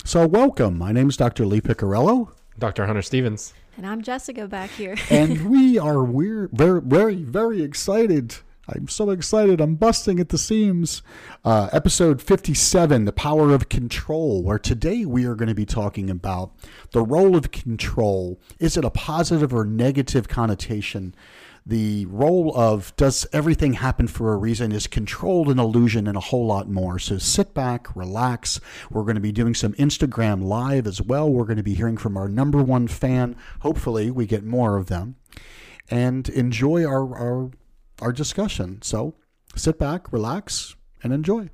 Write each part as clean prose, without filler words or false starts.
So welcome. My name is Dr. Lee Piccarello. Dr. Hunter Stevens. And I'm Jessica back here. And we're very excited. I'm so excited. I'm busting at the seams. Episode 57, The Power of Control, where today we are going to be talking about the role of control. Is it a positive or negative connotation? The role of does everything happen for a reason? Is control an illusion, and a whole lot more. So sit back, relax. We're going to be doing some Instagram Live as well. We're going to be hearing from our number one fan. Hopefully we get more of them. And enjoy our discussion. So sit back, relax, and enjoy.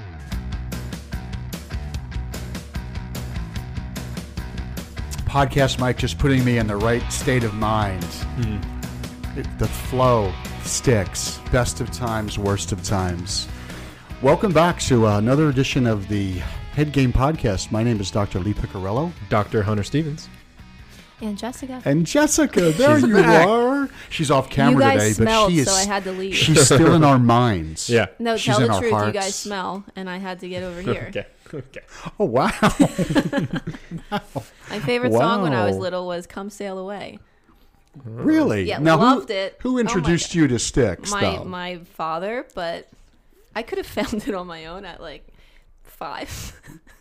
Podcast Mike just putting me in the right state of mind. The flow sticks. Best of times, worst of times. Welcome back to another edition of the Head Game Podcast. My name is Dr. Lee Piccarello. Dr. Hunter Stevens. And Jessica. There you are. She's off camera you guys today, smelled, but she is. so I had to leave. She's still in our minds. Yeah. No, She's tell in the our truth. hearts. You guys smell, and I had to get over here. Okay. Oh wow! My favorite song when I was Wow. little was "Come Sail Away." Really? Yeah, now, loved it. Who Oh my introduced God. you to Styx? though? My father, but I could have found it on my own at like 5.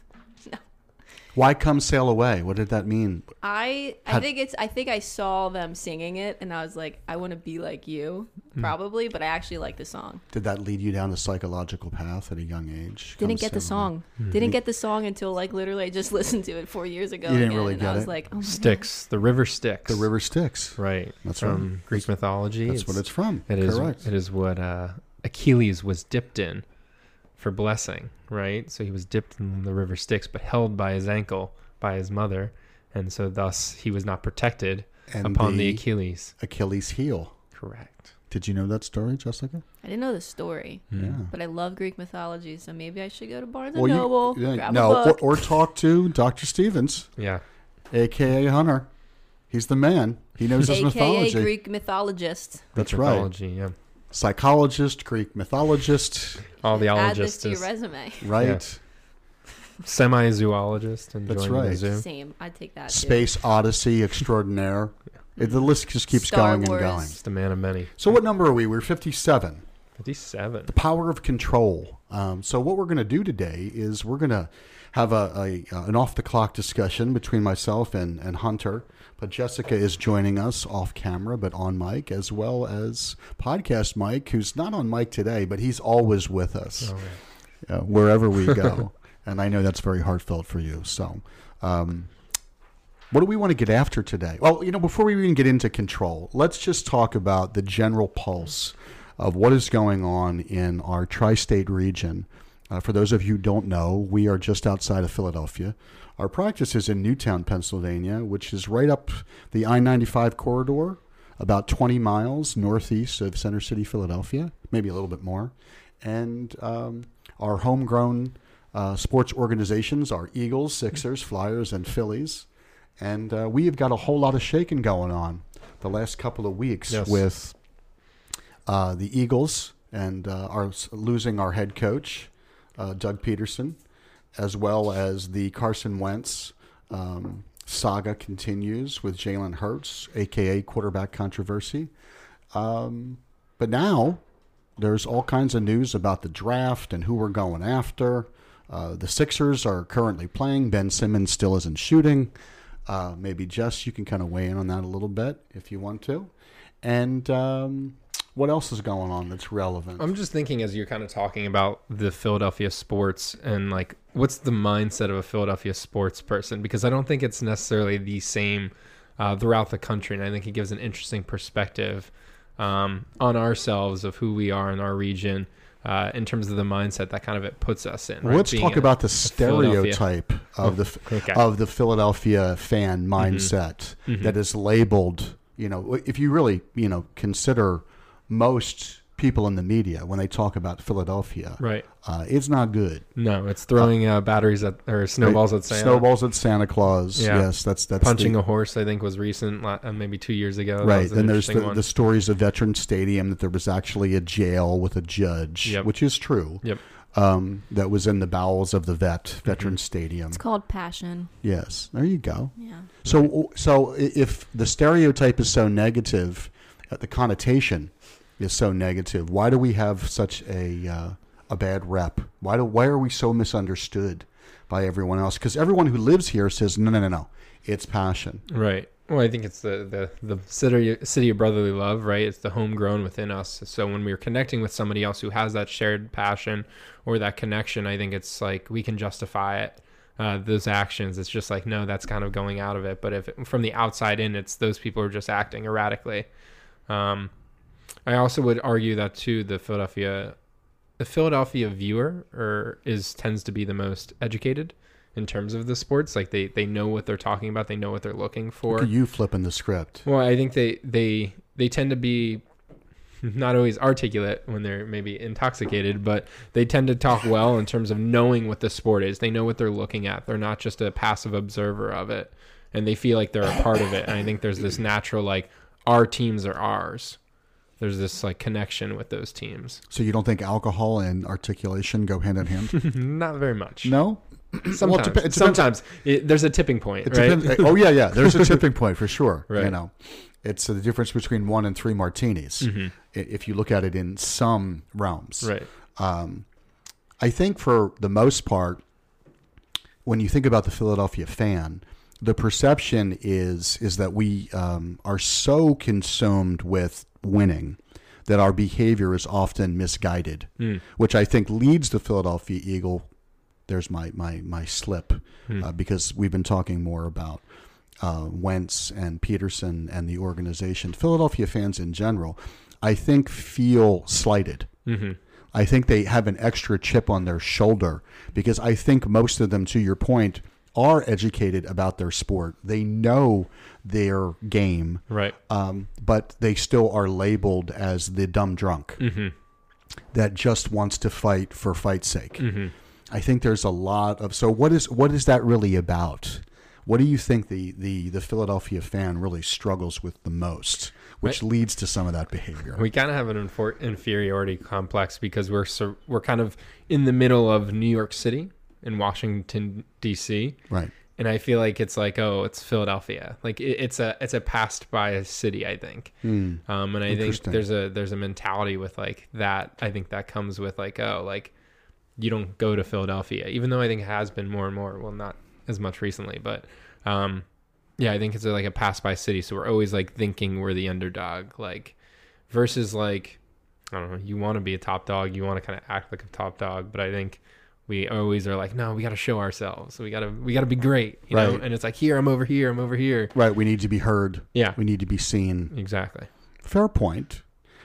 Why Come Sail Away? What did that mean? I think I saw them singing it, and I was like, I want to be like you, probably. But I actually like the song. Did that lead you down a psychological path at a young age? Come Didn't get the Sail Away. song. Didn't get the song until like literally I just listened to it 4 years ago. You didn't again, really and get I was it? like, oh my Styx. The river Styx. The river Styx. Right. That's from right. Greek mythology. That's what it's from. It is. Correct. It is what Achilles was dipped in for blessing. Right. So he was dipped in the river Styx, but held by his ankle by his mother, and so thus he was not protected And upon the Achilles. Achilles heel. Correct. Did you know that story, Jessica? I didn't know the story, Yeah. but I love Greek mythology, so maybe I should go to Barnes Well, and Noble, grab a book. or talk to Dr. Stevens, Yeah. a.k.a. Hunter. He's the man. He knows his AKA mythology. Greek mythologist. That's Greek right. mythology, yeah. Psychologist, Greek mythologist, All the Add this ologists to your is resume. right? semi-zoologist and That's joining right. the zoo. Same. I'd take that too. Space Odyssey extraordinaire. The list just keeps Star going Wars. and going. Just a man of many. So what number are we? We're 57. 57. The power of control. So what we're going to do today is we're going to have an off-the-clock discussion between myself and Hunter. But Jessica is joining us off camera, but on mic, as well as podcast Mike, who's not on mic today, but he's always with us wherever we go. And I know that's very heartfelt for you. So what do we want to get after today? Well, before we even get into control, let's just talk about the general pulse of what is going on in our tri-state region. For those of you who don't know, we are just outside of Philadelphia. Our practice is in Newtown, Pennsylvania, which is right up the I-95 corridor, about 20 miles northeast of Center City, Philadelphia, maybe a little bit more. And our homegrown sports organizations are Eagles, Sixers, Flyers, and Phillies. And we have got a whole lot of shaking going on the last couple of weeks with the Eagles and losing our head coach, Doug Peterson, as well as the Carson Wentz saga continues with Jalen Hurts, a.k.a. quarterback controversy. But now there's all kinds of news about the draft and who we're going after. The Sixers are currently playing. Ben Simmons still isn't shooting. Maybe Jess, you can kind of weigh in on that a little bit if you want to. And what else is going on that's relevant? I'm just thinking as you're kind of talking about the Philadelphia sports and like what's the mindset of a Philadelphia sports person, because I don't think it's necessarily the same throughout the country, and I think it gives an interesting perspective on ourselves of who we are in our region in terms of the mindset that kind of it puts us in. Right? Let's talk about the stereotype of the Philadelphia fan mindset that is labeled. If you really consider most people in the media when they talk about Philadelphia, right? It's not good. No, it's throwing batteries at or snowballs at Santa. Snowballs at Santa Claus. Yeah. Yes, that's punching a horse. I think was recent, maybe 2 years ago. Right. Then there's the stories of Veterans Stadium that there was actually a jail with a judge, which is true. Yep. that was in the bowels of the Veterans Stadium. It's called passion. Yes, there you go. Yeah. So if the stereotype is so negative, the connotation is so negative, why do we have such a bad rep? Why are we so misunderstood by everyone else? Because everyone who lives here says, no, it's passion. Right. Well, I think it's the city of brotherly love, right? It's the homegrown within us. So when we're connecting with somebody else who has that shared passion or that connection, I think it's like we can justify it, those actions. It's just like, no, that's kind of going out of it. But if from the outside in, it's those people are just acting erratically. I also would argue that too, the Philadelphia viewer tends to be the most educated in terms of the sports. Like they know what they're talking about. They know what they're looking for. Look at you flipping the script. Well, I think they tend to be not always articulate when they're maybe intoxicated, but they tend to talk well in terms of knowing what the sport is. They know what they're looking at. They're not just a passive observer of it, and they feel like they're a part of it. And I think there's this natural, like, our teams are ours. There's this like connection with those teams. So you don't think alcohol and articulation go hand in hand? Not very much. No? Sometimes. Sometimes there's a tipping point, right? Oh, yeah. There's a tipping point for sure. Right. You know, it's the difference between 1 and 3 martinis, if you look at it in some realms. Right. I think for the most part, when you think about the Philadelphia fan, the perception is that we are so consumed with winning that our behavior is often misguided, which I think leads the Philadelphia Eagle. There's my slip, because we've been talking more about Wentz and Peterson and the organization. Philadelphia fans in general, I think, feel slighted. I think they have an extra chip on their shoulder because I think most of them, to your point, are educated about their sport. They know their game, right? But they still are labeled as the dumb drunk that just wants to fight for fight's sake. I think there's a lot of, so what is that really about? What do you think the Philadelphia fan really struggles with the most, which leads to some of that behavior? We kind of have an inferiority complex because we're kind of in the middle of New York City and Washington D.C. Right. And I feel like it's like, oh, it's Philadelphia. Like it's a passed by city, I think. And I think there's a mentality with like that. I think that comes with like, oh, like you don't go to Philadelphia, even though I think it has been more and more. Well, not as much recently, but yeah, I think it's like a pass by city. So we're always like thinking we're the underdog, like versus like, I don't know, you want to be a top dog, you want to kind of act like a top dog, but I think we always are like, no, we got to show ourselves. We got to be great, you know? And it's like, here, I'm over here. I'm over here. Right. We need to be heard. Yeah. We need to be seen. Exactly. Fair point.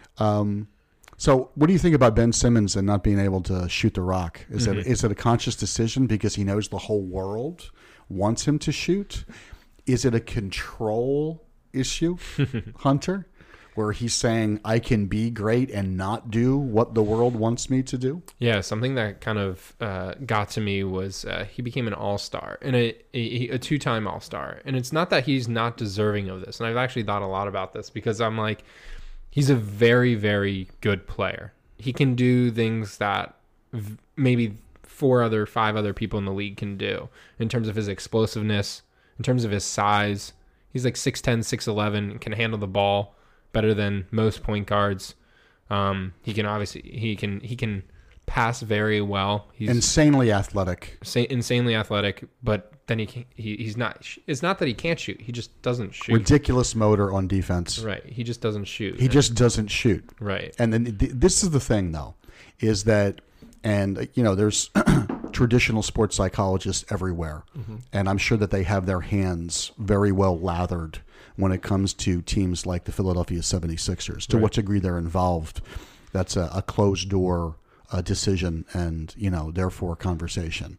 So what do you think about Ben Simmons and not being able to shoot the rock? Is it a conscious decision because he knows the whole world wants him to shoot? Is it a control issue, Hunter, where he's saying, I can be great and not do what the world wants me to do? Yeah, something that kind of got to me was he became an all-star, and a two-time all-star. And it's not that he's not deserving of this. And I've actually thought a lot about this because I'm like, he's a very, very good player. He can do things that maybe 5 other people in the league can do in terms of his explosiveness, in terms of his size. He's like 6'10", 6'11", can handle the ball better than most point guards. He can pass very well. He's insanely athletic. Insanely athletic, but then he's not. It's not that he can't shoot. He just doesn't shoot. Ridiculous motor on defense. Right. He just doesn't shoot. He just doesn't shoot. Right. And then this is the thing, though, is that, and you know, there's traditional sports psychologists everywhere, and I'm sure that they have their hands very well lathered when it comes to teams like the Philadelphia 76ers. To what degree they're involved, that's a closed door decision and, you know, therefore conversation.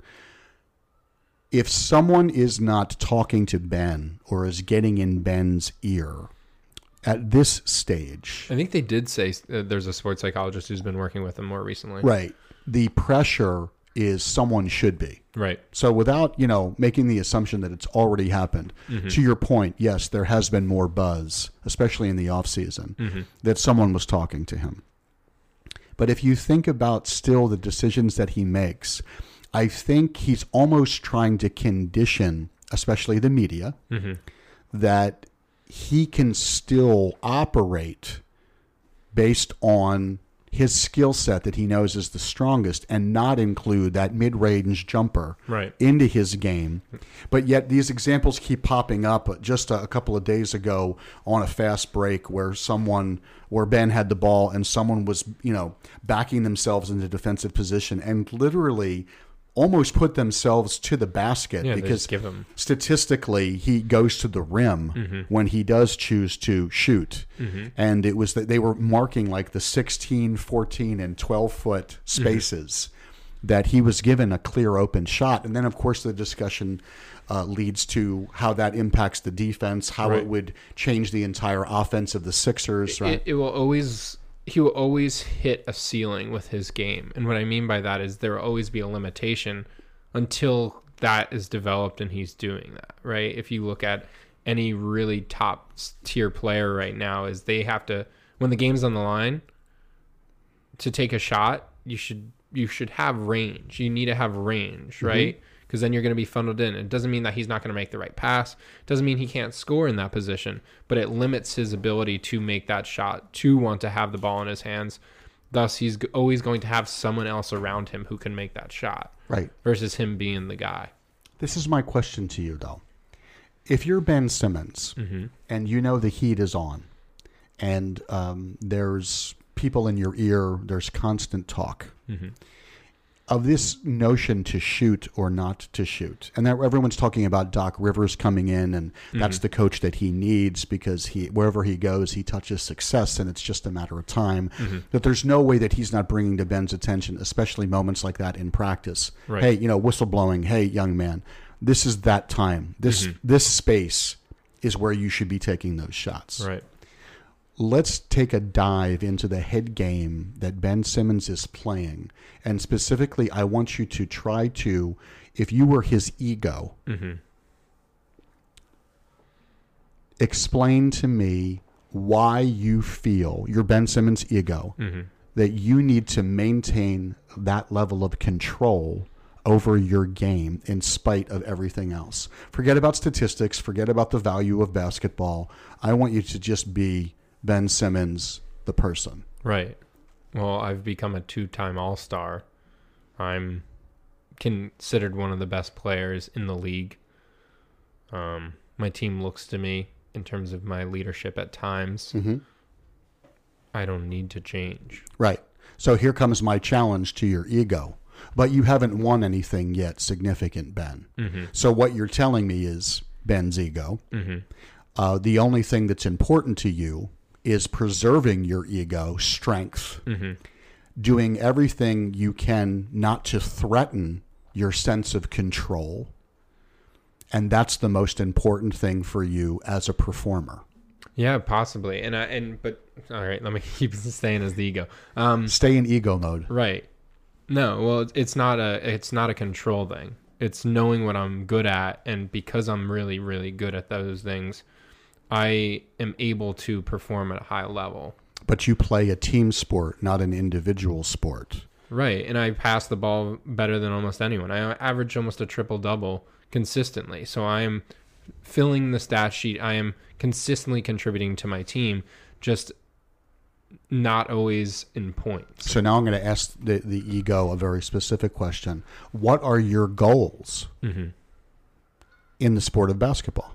If someone is not talking to Ben or is getting in Ben's ear at this stage, I think they did say there's a sports psychologist who's been working with him more recently. Right. The pressure is someone should be. Right. So without, you know, making the assumption that it's already happened, to your point, yes, there has been more buzz, especially in the off season, that someone was talking to him. But if you think about still the decisions that he makes, I think he's almost trying to condition, especially the media, that he can still operate based on his skill set that he knows is the strongest and not include that mid-range jumper into his game. But yet these examples keep popping up. Just a couple of days ago on a fast break where Ben had the ball and someone was, backing themselves into defensive position and literally almost put themselves to the basket because statistically he goes to the rim when he does choose to shoot. And it was that they were marking like the 16, 14, and 12-foot spaces that he was given a clear open shot. And then, of course, the discussion leads to how that impacts the defense, how it would change the entire offense of the Sixers. He will always hit a ceiling with his game. And what I mean by that is there will always be a limitation until that is developed and he's doing that, right? If you look at any really top tier player right now, is they have to, when the game's on the line, to take a shot, you should have range. You need to have range, right? Because then you're going to be funneled in. It doesn't mean that he's not going to make the right pass. It doesn't mean he can't score in that position, but it limits his ability to make that shot, to want to have the ball in his hands. Thus, he's always going to have someone else around him who can make that shot. Right. Versus him being the guy. This is my question to you, though. If you're Ben Simmons and you know the heat is on and there's people in your ear, there's constant talk of this notion to shoot or not to shoot. And that everyone's talking about Doc Rivers coming in, and that's the coach that he needs because wherever he goes, he touches success, and it's just a matter of time. But there's no way that he's not bringing to Ben's attention, especially moments like that in practice. Right. Hey, whistleblowing. Hey, young man, this is that time. This space is where you should be taking those shots. Right. Let's take a dive into the head game that Ben Simmons is playing. And specifically, I want you to try to, if you were his ego, explain to me why you feel, your Ben Simmons ego, that you need to maintain that level of control over your game in spite of everything else. Forget about statistics. Forget about the value of basketball. I want you to just be Ben Simmons, the person. Right. Well, I've become a 2-time All-Star. I'm considered one of the best players in the league. My team looks to me in terms of my leadership at times. I don't need to change. Right. So here comes my challenge to your ego. But you haven't won anything yet significant, Ben. So what you're telling me is Ben's ego. The only thing that's important to you is preserving your ego strength, doing everything you can not to threaten your sense of control. And that's the most important thing for you as a performer. Yeah, possibly. But all right, let me keep staying as the ego. Stay in ego mode. Right. No, well, it's not a control thing. It's knowing what I'm good at, and because I'm really, really good at those things, I am able to perform at a high level. But you play a team sport, not an individual sport. Right, and I pass the ball better than almost anyone. I average almost a triple-double consistently. So I am filling the stat sheet. I am consistently contributing to my team, just not always in points. So now I'm going to ask the ego a very specific question. What are your goals in the sport of basketball?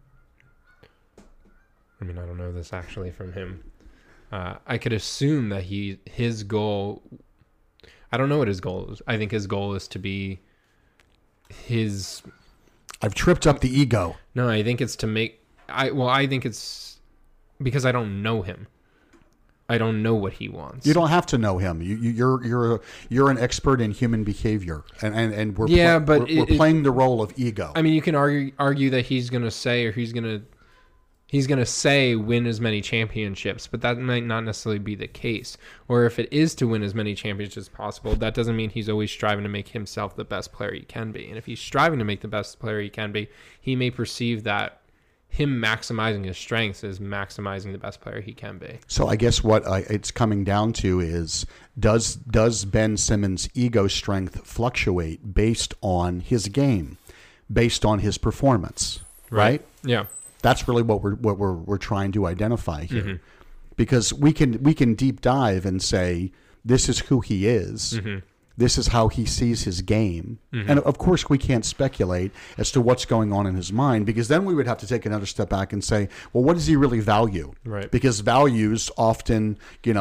I mean, I don't know this actually from him. I could assume that his goal, I don't know what his goal is. I think his goal is to be his... I've tripped up the ego. No, I think it's to make... I think it's because I don't know him. I don't know what he wants. You don't have to know him. You're an expert in human behavior, and we're playing the role of ego. I mean, you can argue that he's going to say, or he's going to say win as many championships, but that might not necessarily be the case. Or if it is to win as many championships as possible, that doesn't mean he's always striving to make himself the best player he can be. And if he's striving to make the best player he can be, he may perceive that him maximizing his strengths is maximizing the best player he can be. So I guess what it's coming down to is, does Ben Simmons' ego strength fluctuate based on his game, based on his performance, right? Yeah. That's really what we're trying to identify here, because we can deep dive and say this is who he is. This is how he sees his game. And of course, we can't speculate as to what's going on in his mind, because then we would have to take another step back and say, well, what does he really value? Right. Because values often,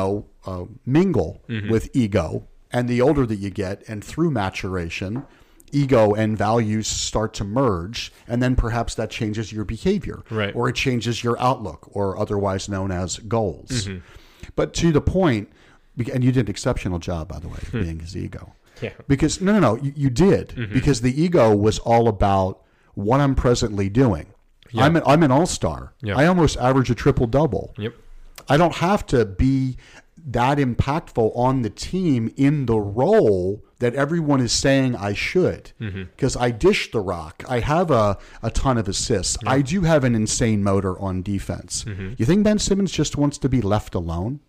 mingle with ego. And the older that you get, and through maturation, ego and values start to merge. And then perhaps that changes your behavior. Right. Or it changes your outlook, or otherwise known as goals. But to the point, and you did an exceptional job, by the way, being his ego. Yeah. Because no, you did. Because the ego was all about what I'm presently doing. Yeah. I'm an all-star. Yeah. I almost average a triple-double. Yep. I don't have to be that impactful on the team in the role that everyone is saying I should. Because I dish the rock. I have a ton of assists. I do have an insane motor on defense. You think Ben Simmons just wants to be left alone?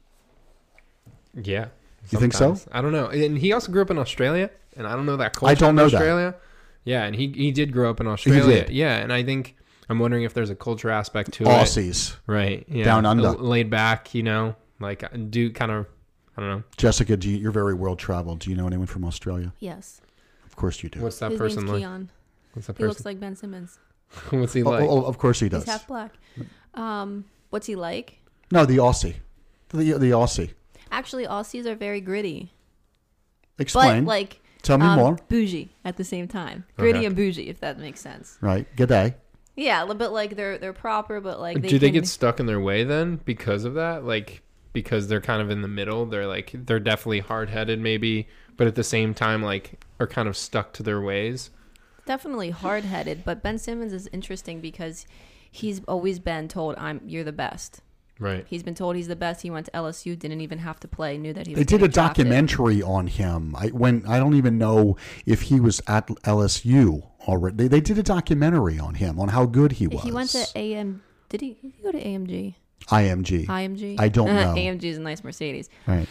Yeah. You think so? I don't know. And he also grew up in Australia, and I don't know that culture I don't know in that. Australia. Yeah, and he did grow up in Australia. did. Yeah, and I think I'm wondering if there's a culture aspect to Aussies. it. Right. Yeah. Down under. Laid back, like do kind of, I don't know. Jessica, you're very world traveled. Do you know anyone from Australia? Yes. Of course you do. What's that His person name's like? Keon. What's that He person? looks like Ben Simmons. What's he like? Oh, of course he does. He's half black. What's he like? No, the Aussie. The Aussie. Actually, Aussies are very gritty. Explain. But like Tell me more. bougie at the same time. Gritty Okay. and bougie, if that makes sense. Right. G'day. Yeah, a little bit like they're proper, but like Do they get stuck in their way then because of that? Like because they're kind of in the middle, they're definitely hard-headed maybe, but at the same time like are kind of stuck to their ways. definitely hard-headed. But Ben Simmons is interesting because he's always been told, "You're the best." Right. He's been told he's the best. He went to LSU, didn't even have to play, knew that he was They did a getting drafted. documentary on him. I don't even know if he was at LSU already. They did a documentary on him, on how good he was. He went to AM. Did he go to AMG? IMG. IMG? I don't know. AMG is a nice Mercedes. Right.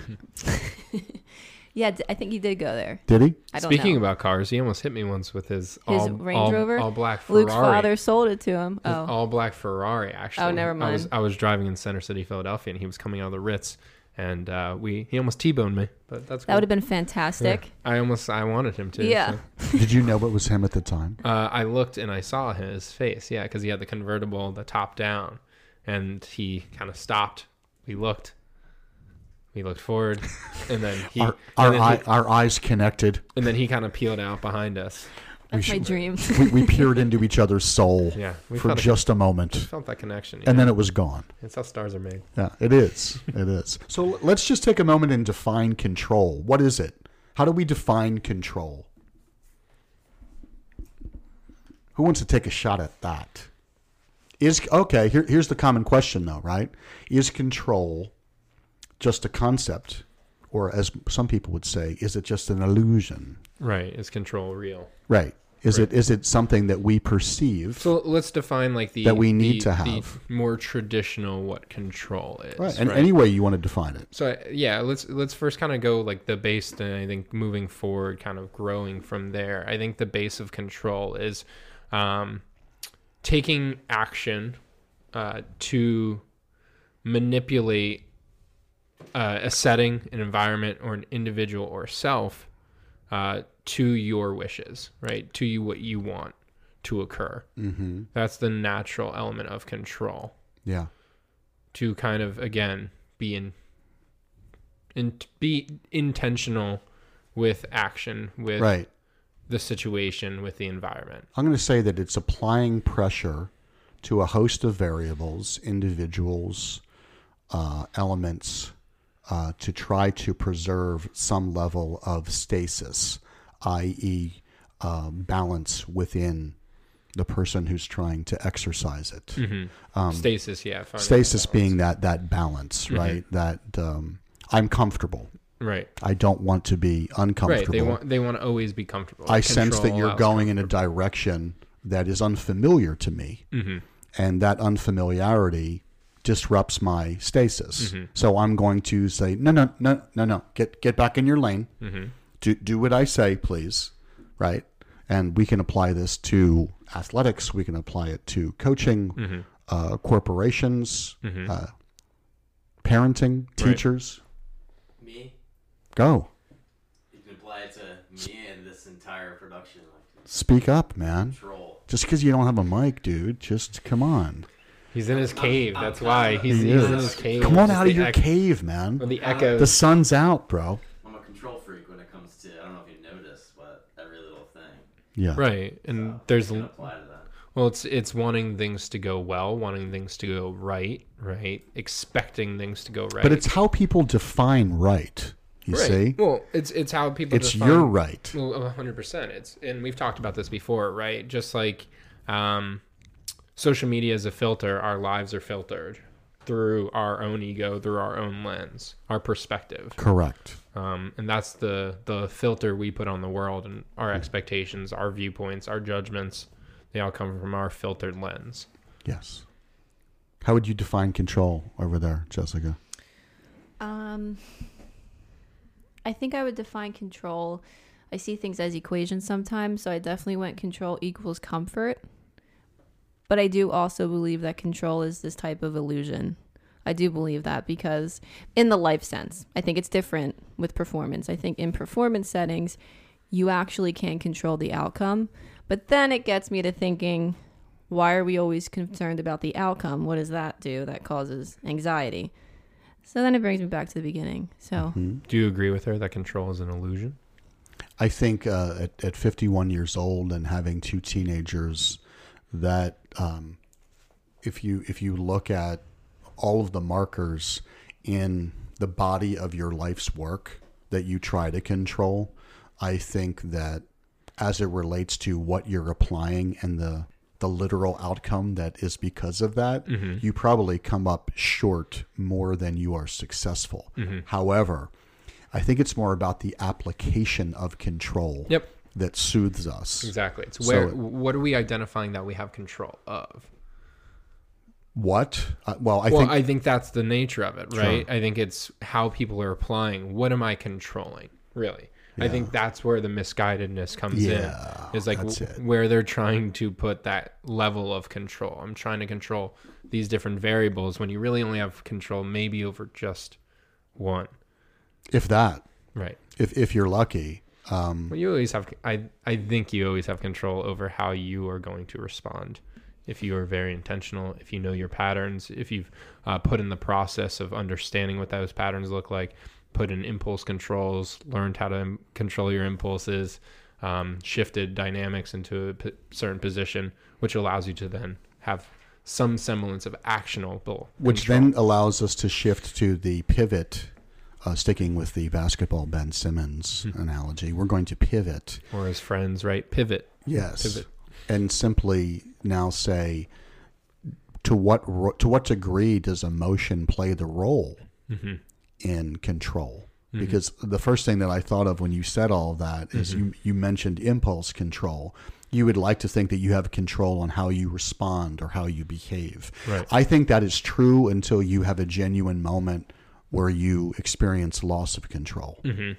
Yeah, I think he did go there. Did he? I don't Speaking know. about cars, he almost hit me once with his Range Rover? all black Ferrari. Luke's father sold it to him. His Oh, all black Ferrari, actually. Oh, never mind. I was driving in Center City, Philadelphia, and he was coming out of the Ritz, and he almost T-boned me, but that's that cool. would have been fantastic. Yeah. I wanted him to. Yeah. so. Did you know it was him at the time? I looked and I saw his face, yeah, because he had the convertible, the top down, and he kind of stopped. We looked forward, and then Our eyes connected. and then he kind of peeled out behind us. That's my dream. We peered into each other's soul Yeah, we for felt just a moment. felt that connection. And then it was gone. It's how stars are made. Yeah, it is. It is. So let's just take a moment and define control. What is it? How do we define control? Who wants to take a shot at that? Here's the common question though, right? Is control just a concept, or as some people would say, is it just an illusion? Right. Is control real? Right. Is it something that we perceive? So let's define like That we need to the have. more traditional what control is. Right. And any way you want to define it. So yeah, let's first kind of go like the base, and I think moving forward, kind of growing from there. I think the base of control is taking action to manipulate a setting, an environment, or an individual or self to your wishes, right? To you, what you want to occur. Mm-hmm. That's the natural element of control. Yeah. To kind of again be be intentional with action, with Right. the situation, with the environment. I'm going to say that it's applying pressure to a host of variables, individuals, elements, to try to preserve some level of stasis, i.e., balance within the person who's trying to exercise it. Mm-hmm. Stasis, yeah. finding Stasis that being that balance, right? That I'm comfortable. right. I don't want to be uncomfortable. Right. They want to always be comfortable. I sense that Control you're allows going in a comfort. direction that is unfamiliar to me. Mm-hmm. and that unfamiliarity disrupts my stasis. So I'm going to say, no, get back in your lane. Do what I say, please, right? And we can apply this to athletics. We can apply it to coaching, corporations, parenting, teachers. Me? Go. You can apply it to me and this entire production. Like, Speak up, man. control. Just because you don't have a mic, dude, just come on. He's in his cave. That's why he's He in is. his cave. Come on Just out of the your cave, man. The echoes. The sun's out, bro. I'm a control freak when it comes to, I don't know if you noticed, but every little thing. Yeah. Right, and So, there's you can apply to that. well, it's wanting things to go well, wanting things to go right, expecting things to go right. But it's how people define right. You right. see? Well, it's how people. It's define, your right. Well, 100%. It's and we've talked about this before, right? Just like social media is a filter, our lives are filtered through our own ego, through our own lens, our perspective. Correct. And that's the filter we put on the world, and our expectations, our viewpoints, our judgments. They all come from our filtered lens. Yes. How would you define control over there, Jessica? I think I would define control. I see things as equations sometimes, so I definitely went control equals comfort. But I do also believe that control is this type of illusion. I do believe that because in the life sense, I think it's different with performance. I think in performance settings, you actually can control the outcome. But then it gets me to thinking, why are we always concerned about the outcome? What does that do? That causes anxiety. So then it brings me back to the beginning. So Do you agree with her that control is an illusion? I think at 51 years old and having two teenagers, that if you look at all of the markers in the body of your life's work that you try to control, I think that as it relates to what you're applying and the literal outcome that is because of that, you probably come up short more than you are successful. However, I think it's more about the application of control that soothes us. Exactly. It's So- what are we identifying that we have control of? What? I think that's the nature of it, right? I think it's how people are applying. What am I controlling, really? I think that's where the misguidedness comes in. Is like that's it. where they're trying to put that level of control. I'm trying to control these different variables when you really only have control maybe over just one. If that, Right. if you're lucky. Well, you always have. I think you always have control over how you are going to respond. If you are very intentional, if you know your patterns, if you've put in the process of understanding what those patterns look like, put in impulse controls, learned how to control your impulses, shifted dynamics into a certain position, which allows you to then have some semblance of actionable Which control. then allows us to shift to the pivot, sticking with the basketball Ben Simmons analogy. We're going to pivot. Or as friends, right? Pivot. Yes. Pivot. And simply now say, to what degree does emotion play the role in control? Because the first thing that I thought of when you said all of that is you mentioned impulse control. You would like to think that you have control on how you respond or how you behave. Right. I think that is true until you have a genuine moment where you experience loss of control. And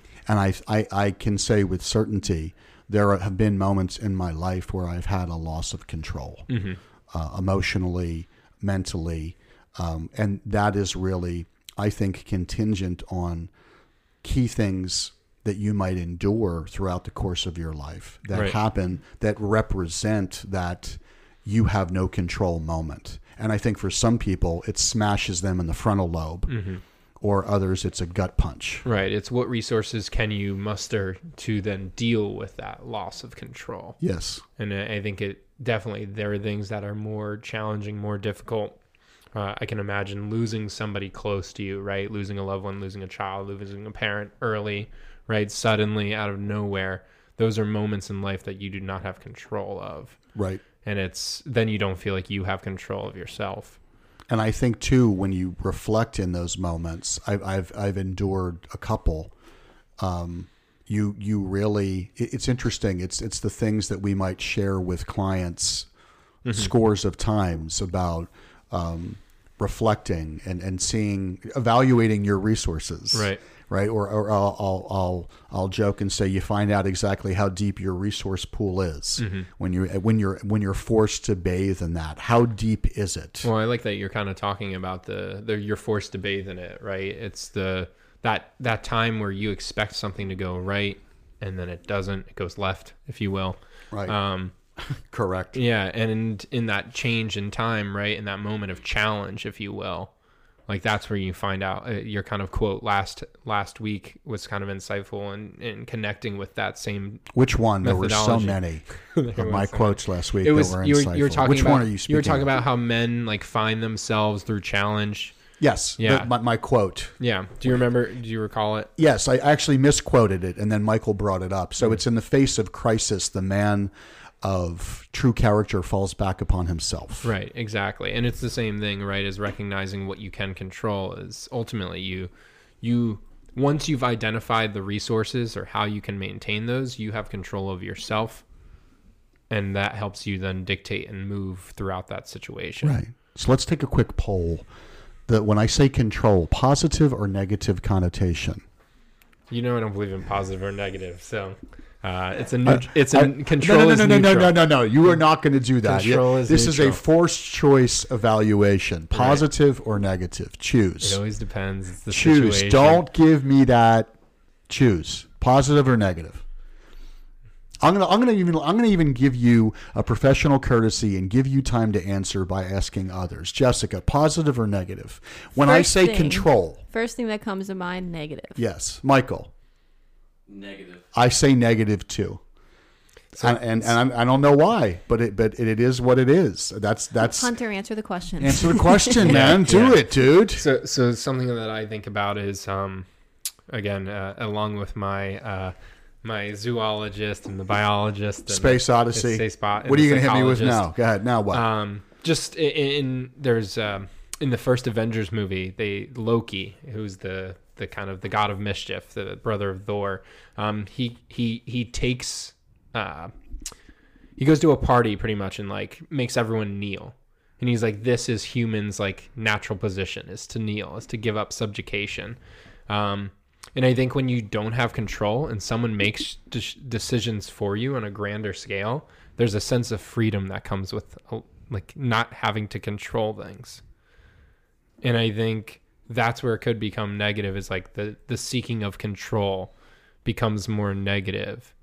I can say with certainty, there have been moments in my life where I've had a loss of control, emotionally, mentally, and that is really, I think, contingent on key things that you might endure throughout the course of your life that happen, that represent that you have no control moment. And I think for some people, it smashes them in the frontal lobe. Or others, it's a gut punch. Right. It's what resources can you muster to then deal with that loss of control. Yes. And I think there are things that are more challenging, more difficult. I can imagine losing somebody close to you, right? Losing a loved one, losing a child, losing a parent early, right? Suddenly out of nowhere. Those are moments in life that you do not have control of. Right. And then you don't feel like you have control of yourself. And I think too, when you reflect in those moments, I've endured a couple. You really, it's interesting. It's the things that we might share with clients scores of times about reflecting and seeing, evaluating your resources. Right. Or I'll joke and say you find out exactly how deep your resource pool is when you're forced to bathe in that. How deep is it? Well, I like that you're kind of talking about you're forced to bathe in it, right? It's that time where you expect something to go right and then it doesn't. It goes left, if you will. Right. Correct. Yeah, and in that change in time, right, in that moment of challenge, if you will, like that's where you find out. Your kind of quote last week was kind of insightful in connecting with that same. Which one? There were so many of my quotes last week that were insightful. You were talking Which about, one are you speaking You were talking of? about how men like find themselves through challenge. Yes. Yeah. My quote. Yeah. Do you recall it? Yes, I actually misquoted it, and then Michael brought it up. So it's in the face of crisis, the man of true character falls back upon himself. Right, exactly. And it's the same thing, right, as recognizing what you can control is ultimately you once you've identified the resources or how you can maintain those, you have control of yourself, and that helps you then dictate and move throughout that situation. Right. So let's take a quick poll. When I say control, positive or negative connotation? You know I don't believe in positive or negative, so control is no, neutral. no. You are not going to do that. Control is this neutral. is a forced choice evaluation. Positive or negative? Choose. It always depends. It's the Choose. situation. Don't give me that. Choose. Positive or negative. I'm gonna even give you a professional courtesy and give you time to answer by asking others. Jessica, positive or negative? When I say control. First thing that comes to mind, negative. Yes. Michael. Negative. I say negative too. And I don't know why, but it is what it is. That's Hunter, answer the question. Answer the question, man. Do it, dude. So something that I think about is again along with my my zoologist and the biologist and Space Odyssey. What are you going to hit me with now? Go ahead. Now what? Just there's in the first Avengers movie, Loki, who's the kind of the god of mischief, the brother of Thor. He takes he goes to a party pretty much and like makes everyone kneel. And he's like, this is humans' like natural position is to kneel, is to give up subjugation. And I think when you don't have control and someone makes decisions for you on a grander scale, there's a sense of freedom that comes with like not having to control things. And I think that's where it could become negative, is like the seeking of control becomes more negative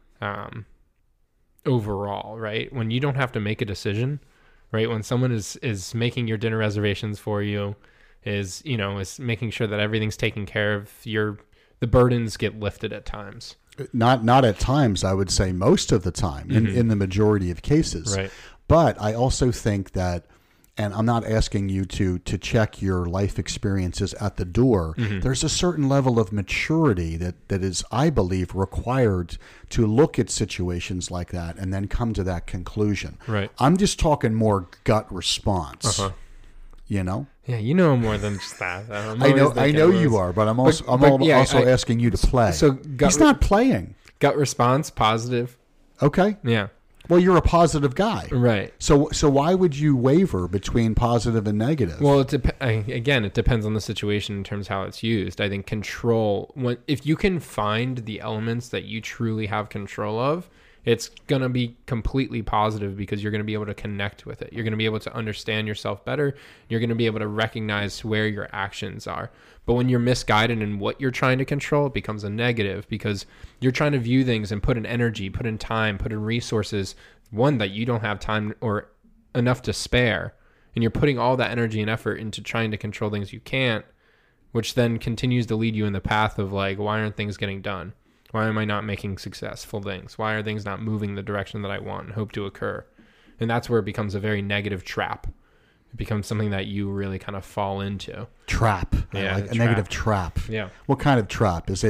overall, right? When you don't have to make a decision, right? When someone is making your dinner reservations for you, is making sure that everything's taken care of, the burdens get lifted at times. Not at times, I would say most of the time, in the majority of cases. Right. But I also think that, and I'm not asking you to check your life experiences at the door. There's a certain level of maturity that is, I believe, required to look at situations like that and then come to that conclusion. Right. I'm just talking more gut response. You know? Yeah, you know more than just that. I know you are, but I'm also asking you to play. So he's not playing. Gut response, positive. Okay. Yeah. Well, you're a positive guy. Right. So why would you waver between positive and negative? Well, it depends on the situation in terms of how it's used. I think control, if you can find the elements that you truly have control of, it's going to be completely positive because you're going to be able to connect with it. You're going to be able to understand yourself better. You're going to be able to recognize where your actions are. But when you're misguided in what you're trying to control, it becomes a negative because you're trying to view things and put in energy, put in time, put in resources, one that you don't have time or enough to spare. And you're putting all that energy and effort into trying to control things you can't, which then continues to lead you in the path of like, why aren't things getting done? Why am I not making successful things? Why are things not moving the direction that I want and hope to occur? And that's where it becomes a very negative trap. It becomes something that you really kind of fall into. Trap. Yeah, like a negative trap. Yeah. What kind of trap? Does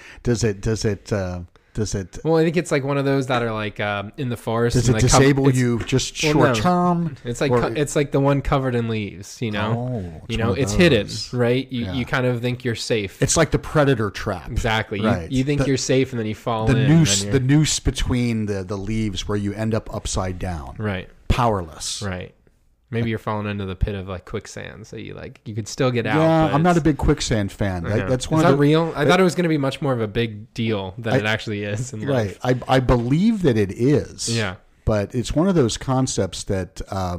it Well, I think it's like one of those that are like in the forest. Does it like disable you just short term? It's like it's like the one covered in leaves, you know. It's hidden, right? You kind of think you're safe. It's like the predator trap. Exactly. Right. You think you're safe, and then you fall the in. The noose between the leaves where you end up upside down. Right. powerless. Right. Maybe you're falling into the pit of like quicksand, so you could still get out. Yeah, but I'm not a it's- big quicksand fan. That's one Is of that the real? I thought it was going to be much more of a big deal than it actually is in right. life. I believe that it is. Yeah. But it's one of those concepts that,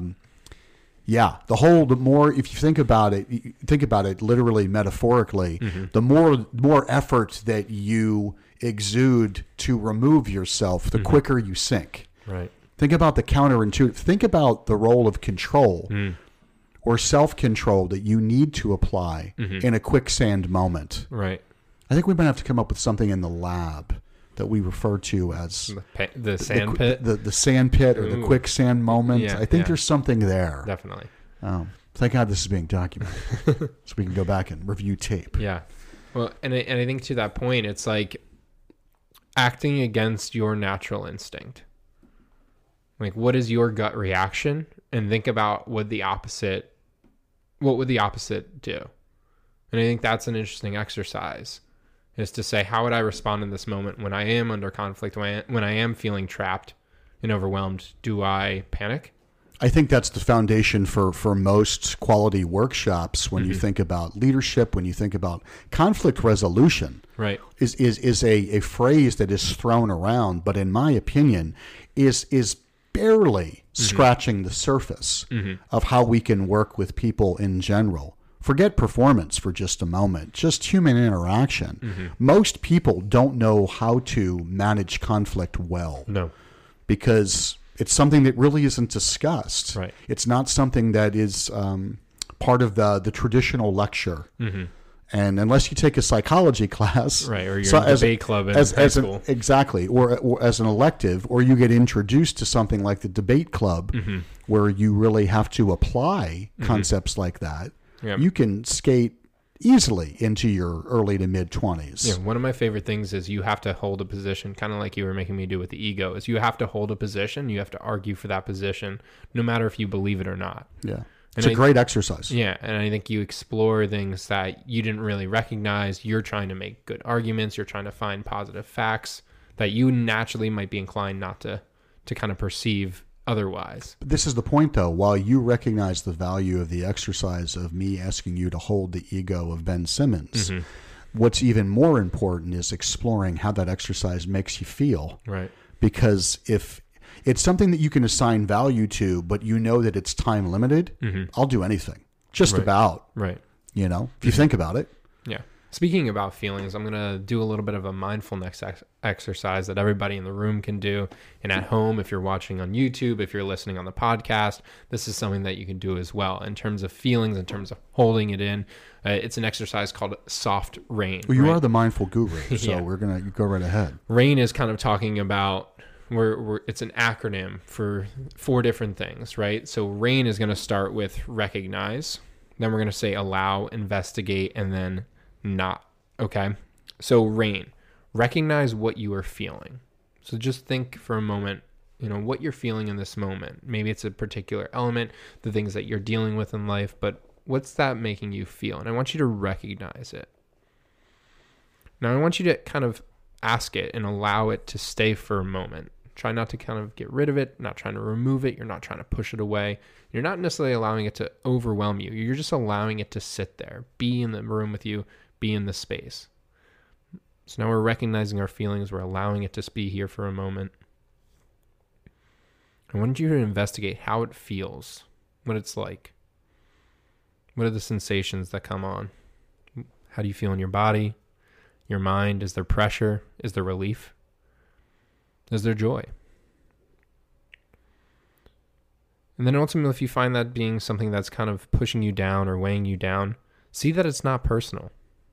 the more, if you think about it literally, metaphorically, the more effort that you exude to remove yourself, the quicker you sink. Right. Think about the counterintuitive. Think about the role of control or self-control that you need to apply in a quicksand moment. Right. I think we might have to come up with something in the lab that we refer to as The sand pit. the sand pit or the Ooh. quicksand moment. Yeah, I think yeah. there's something there. Definitely. Thank God this is being documented, so we can go back and review tape. Yeah. Well, and I think to that point, it's like acting against your natural instinct. Like, what is your gut reaction? And think about what would the opposite do? And I think that's an interesting exercise, is to say, how would I respond in this moment when I am under conflict, when I am feeling trapped and overwhelmed? Do I panic? I think that's the foundation for most quality workshops when you think about leadership, when you think about conflict resolution. Right. Is a phrase that is thrown around, but in my opinion, is barely scratching the surface of how we can work with people in general. Forget performance for just a moment, just human interaction. Most people don't know how to manage conflict well. No. Because it's something that really isn't discussed. Right. It's not something that is part of the traditional lecture. And unless you take a psychology class, Right, or you're in a debate club in high school. Exactly, or as an elective, or you get introduced to something like the debate club, where you really have to apply concepts like that. Yep. You can skate easily into your early to mid 20s. Yeah, one of my favorite things is you have to hold a position, kind of like you were making me do with the ego, is you have to hold a position, you have to argue for that position, no matter if you believe it or not. Yeah. It's a great exercise. Yeah, and I think you explore things that you didn't really recognize. You're trying to make good arguments. You're trying to find positive facts that you naturally might be inclined not to kind of perceive otherwise. But this is the point, though. While you recognize the value of the exercise of me asking you to hold the ego of Ben Simmons, what's even more important is exploring how that exercise makes you feel. Right. Because if it's something that you can assign value to, but you know that it's time limited, I'll do anything. Just about. Right. You know, if you think about it. Yeah. Speaking about feelings, I'm going to do a little bit of a mindfulness exercise that everybody in the room can do. And at home, if you're watching on YouTube, if you're listening on the podcast, this is something that you can do as well. In terms of feelings, in terms of holding it in, it's an exercise called soft rain. Well, you right? are the mindful guru, so Yeah. we're going to go right ahead. RAIN is kind of talking about it's an acronym for 4 different things, right? So RAIN is going to start with recognize, then we're going to say allow, investigate, and then not. Okay. So RAIN, recognize what you are feeling. So just think for a moment, what you're feeling in this moment. Maybe it's a particular element, the things that you're dealing with in life, but what's that making you feel? And I want you to recognize it. Now I want you to kind of ask it and allow it to stay for a moment. Try not to kind of get rid of it, not trying to remove it. You're not trying to push it away. You're not necessarily allowing it to overwhelm you. You're just allowing it to sit there, be in the room with you, be in the space. So now we're recognizing our feelings. We're allowing it to be here for a moment. I want you to investigate how it feels, what it's like. What are the sensations that come on? How do you feel in your body, your mind? Is there pressure? Is there relief? Is there joy? And then ultimately, if you find that being something that's kind of pushing you down or weighing you down, see that it's not personal.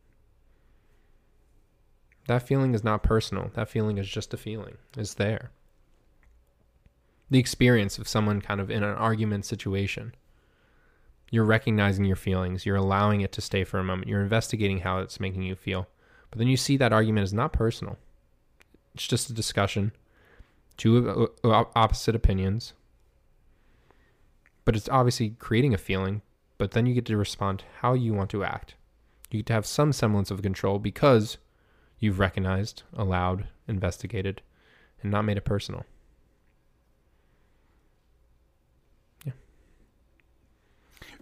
That feeling is not personal. That feeling is just a feeling. It's there. The experience of someone kind of in an argument situation. You're recognizing your feelings. You're allowing it to stay for a moment. You're investigating how it's making you feel. But then you see that argument is not personal. It's just a discussion. 2 opposite opinions. But it's obviously creating a feeling. But then you get to respond how you want to act. You get to have some semblance of control because you've recognized, allowed, investigated, and not made it personal.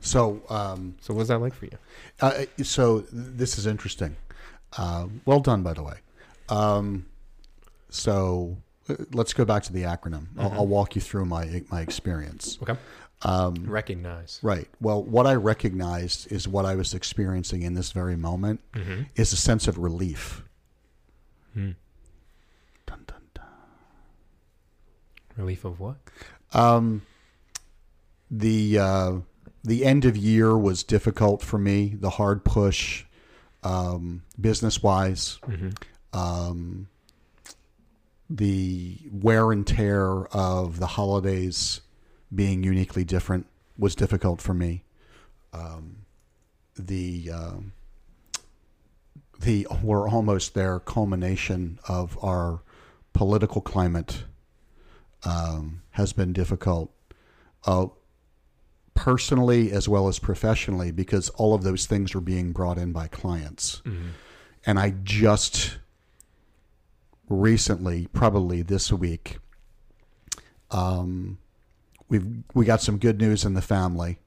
So, So what's that like for you? this is interesting. Well done, by the way. So let's go back to the acronym. I'll walk you through my experience. Okay. Recognize. Right. Well, what I recognized is what I was experiencing in this very moment is a sense of relief. Dun, dun, dun. Relief of what? The end of year was difficult for me. The hard push, business wise, the wear and tear of the holidays being uniquely different was difficult for me. The we're almost there culmination of our political climate has been difficult. Personally as well as professionally, because all of those things are being brought in by clients. And I just recently, probably this week, we got some good news in the family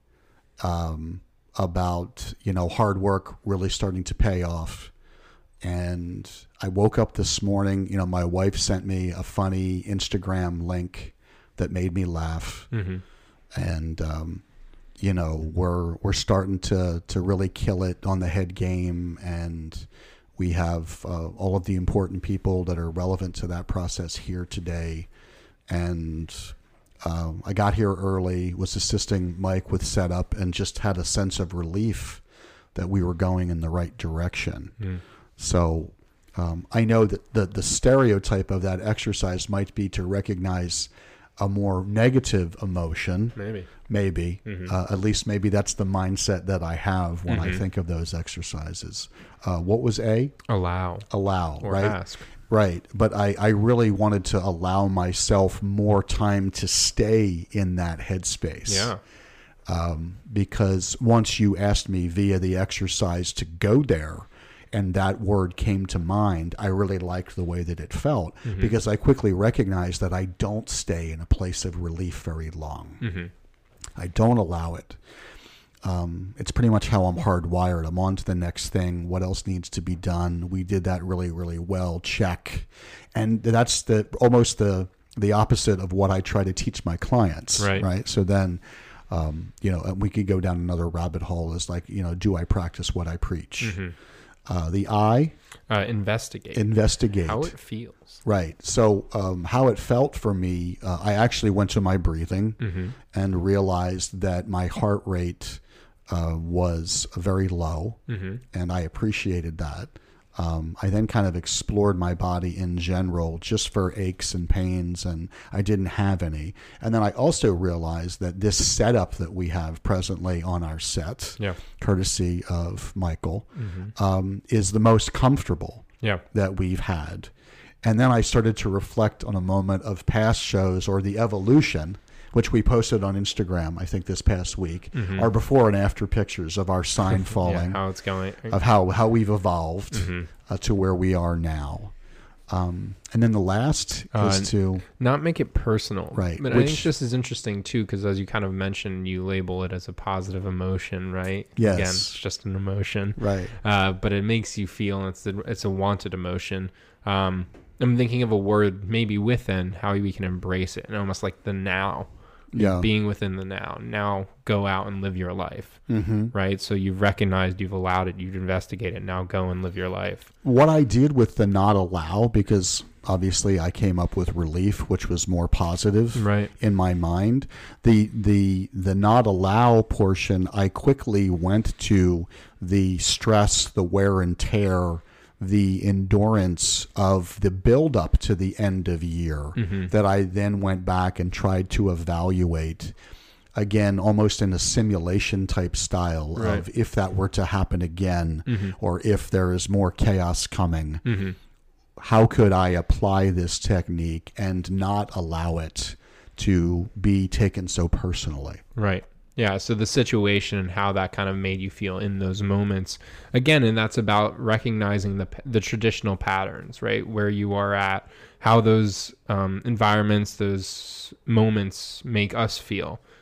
about, hard work really starting to pay off. And I woke up this morning, my wife sent me a funny Instagram link that made me laugh. And we're starting to really kill it on the head game, and we have all of the important people that are relevant to that process here today. And I got here early, was assisting Mike with setup, and just had a sense of relief that we were going in the right direction. So I know that the stereotype of that exercise might be to recognize a more negative emotion. Maybe. At least maybe that's the mindset that I have when I think of those exercises. What was A? Allow. Or right? ask. Right. But I really wanted to allow myself more time to stay in that headspace. Yeah. Because once you asked me via the exercise to go there, and that word came to mind, I really liked the way that it felt, because I quickly recognized that I don't stay in a place of relief very long. I don't allow it. It's pretty much how I'm hardwired. I'm on to the next thing. What else needs to be done? We did that really, really well. Check. And that's almost the opposite of what I try to teach my clients. Right. So then, and we could go down another rabbit hole is like, do I practice what I preach? The I. Investigate. How it feels. Right. So how it felt for me, I actually went to my breathing and realized that my heart rate was very low, and I appreciated that. I then kind of explored my body in general just for aches and pains, and I didn't have any. And then I also realized that this setup that we have presently on our set, courtesy of Michael, is the most comfortable that we've had. And then I started to reflect on a moment of past shows, or the evolution, which we posted on Instagram, I think this past week, our before and after pictures of our sign falling, how it's going, of how we've evolved to where we are now. And then the last is to not make it personal. Right. But I think this is interesting too, because as you kind of mentioned, you label it as a positive emotion, right? Yes. Again, it's just an emotion. Right. But it makes you feel, and it's a wanted emotion. I'm thinking of a word maybe within how we can embrace it, and almost like the now. Being within the now go out and live your life, right? So you've recognized, you've allowed it, you've investigated, now go and live your life. What I did with the not allow, because obviously I came up with relief, which was more positive in my mind. The not allow portion, I quickly went to the stress, the wear and tear, the endurance of the build up to the end of year that I then went back and tried to evaluate again, almost in a simulation type style of if that were to happen again, or if there is more chaos coming, how could I apply this technique and not allow it to be taken so personally? Right. Yeah, so the situation and how that kind of made you feel in those moments. Again, and that's about recognizing the traditional patterns, right? Where you are at, how those environments, those moments make us feel.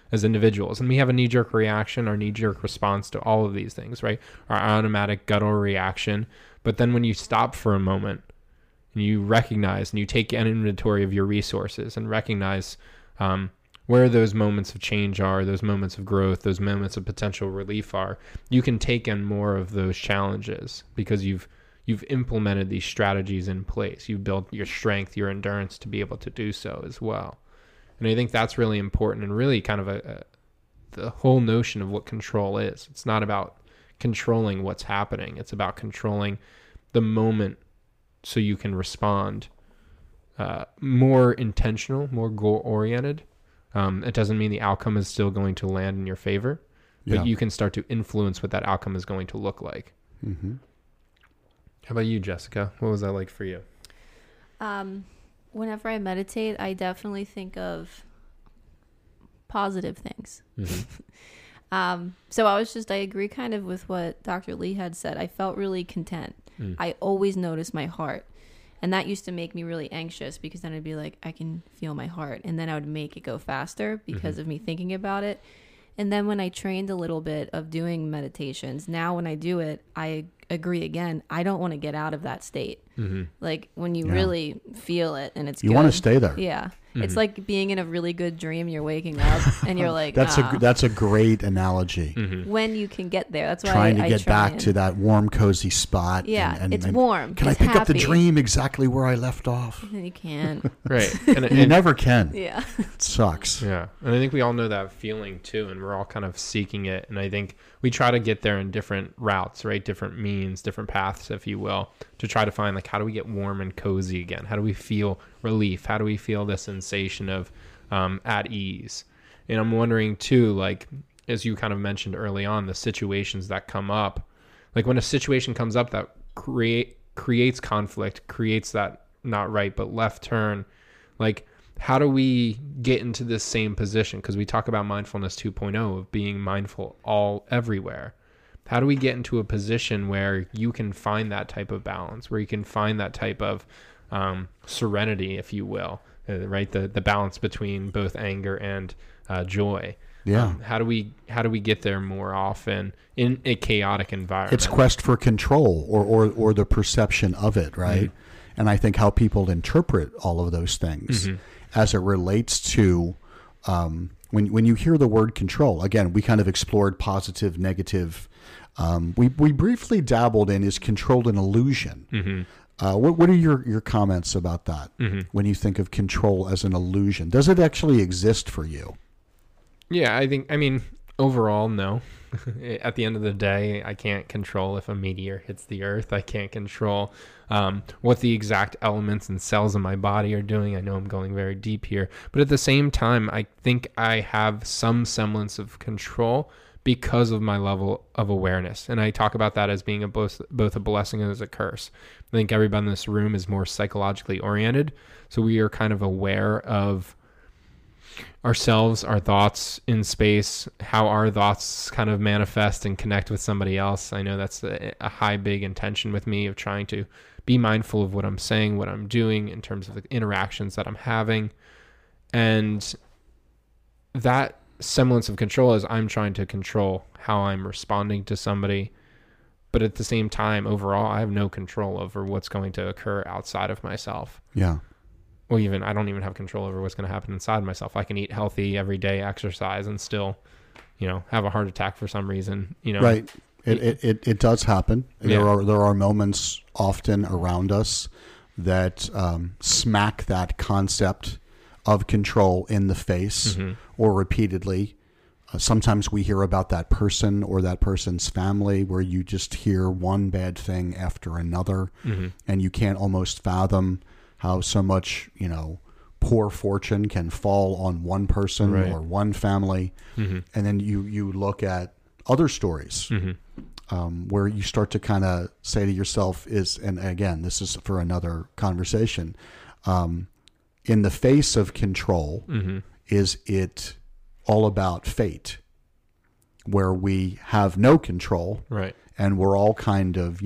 as individuals. And we have a knee-jerk reaction, our knee-jerk response to all of these things, right? Our automatic guttural reaction. But then when you stop for a moment and you recognize and you take an inventory of your resources and recognize where those moments of change are, those moments of growth, those moments of potential relief are, you can take in more of those challenges because you've implemented these strategies in place. You've built your strength, your endurance to be able to do so as well. And I think that's really important and really kind of the whole notion of what control is. It's not about controlling what's happening. It's about controlling the moment so you can respond more intentional, more goal-oriented. It doesn't mean the outcome is still going to land in your favor, but you can start to influence what that outcome is going to look like. Mm-hmm. How about you, Jessica? What was that like for you? Whenever I meditate, I definitely think of positive things. Mm-hmm. So I agree kind of with what Dr. Lee had said. I felt really content. I always noticed my heart. And that used to make me really anxious because then I'd be like, I can feel my heart. And then I would make it go faster because of me thinking about it. And then when I trained a little bit of doing meditations, now when I do it, I agree again. I don't want to get out of that state. Like when you really feel it and it's you good. want to stay there. Yeah. It's like being in a really good dream. You're waking up and you're like, that's a great analogy. When you can get there. That's why Trying to I get back to that warm, cozy spot. Yeah, and it's warm. Can It's I pick up the happy. dream exactly where I left off? And you can't. Right. You never can. Yeah. It sucks. Yeah. And I think we all know that feeling too, and we're all kind of seeking it. And I think we try to get there in different routes, right? Different means, different paths, if you will, to try to find like, how do we get warm and cozy again? How do we feel relief? How do we feel the sensation of at ease? And I'm wondering too, like, as you kind of mentioned early on, the situations that come up, like when a situation comes up that creates conflict, creates that not right, but left turn, like, how do we get into this same position? Because we talk about mindfulness 2.0 of being mindful everywhere. How do we get into a position where you can find that type of balance, where you can find that type of serenity, if you will, right? The balance between both anger and joy. Yeah. How do we get there more often in a chaotic environment? It's quest for control or the perception of it, right? And I think how people interpret all of those things as it relates to when you hear the word control. Again, we kind of explored positive, negative. We briefly dabbled in, is control an illusion? What are your comments about that when you think of control as an illusion? Does it actually exist for you? Yeah, I mean, overall, no. At the end of the day, I can't control if a meteor hits the earth. I can't control what the exact elements and cells in my body are doing. I know I'm going very deep here. But at the same time, I think I have some semblance of control because of my level of awareness. And I talk about that as being both a blessing and as a curse. I think everybody in this room is more psychologically oriented. So we are kind of aware of ourselves, our thoughts in space, how our thoughts kind of manifest and connect with somebody else. I know that's a high, big intention with me of trying to be mindful of what I'm saying, what I'm doing in terms of the interactions that I'm having. And that semblance of control is I'm trying to control how I'm responding to somebody. But at the same time, overall, I have no control over what's going to occur outside of myself. Yeah. Well, I don't even have control over what's going to happen inside myself. I can eat healthy every day, exercise, and still, have a heart attack for some reason. Right. It does happen. Yeah. There are moments often around us that smack that concept of control in the face, or repeatedly. Sometimes we hear about that person or that person's family where you just hear one bad thing after another, and you can't almost fathom how so much, poor fortune can fall on one person or one family. And then you look at other stories where you start to kind of say to yourself and again, this is for another conversation, in the face of control, is it all about fate, where we have no control, right? And we're all kind of,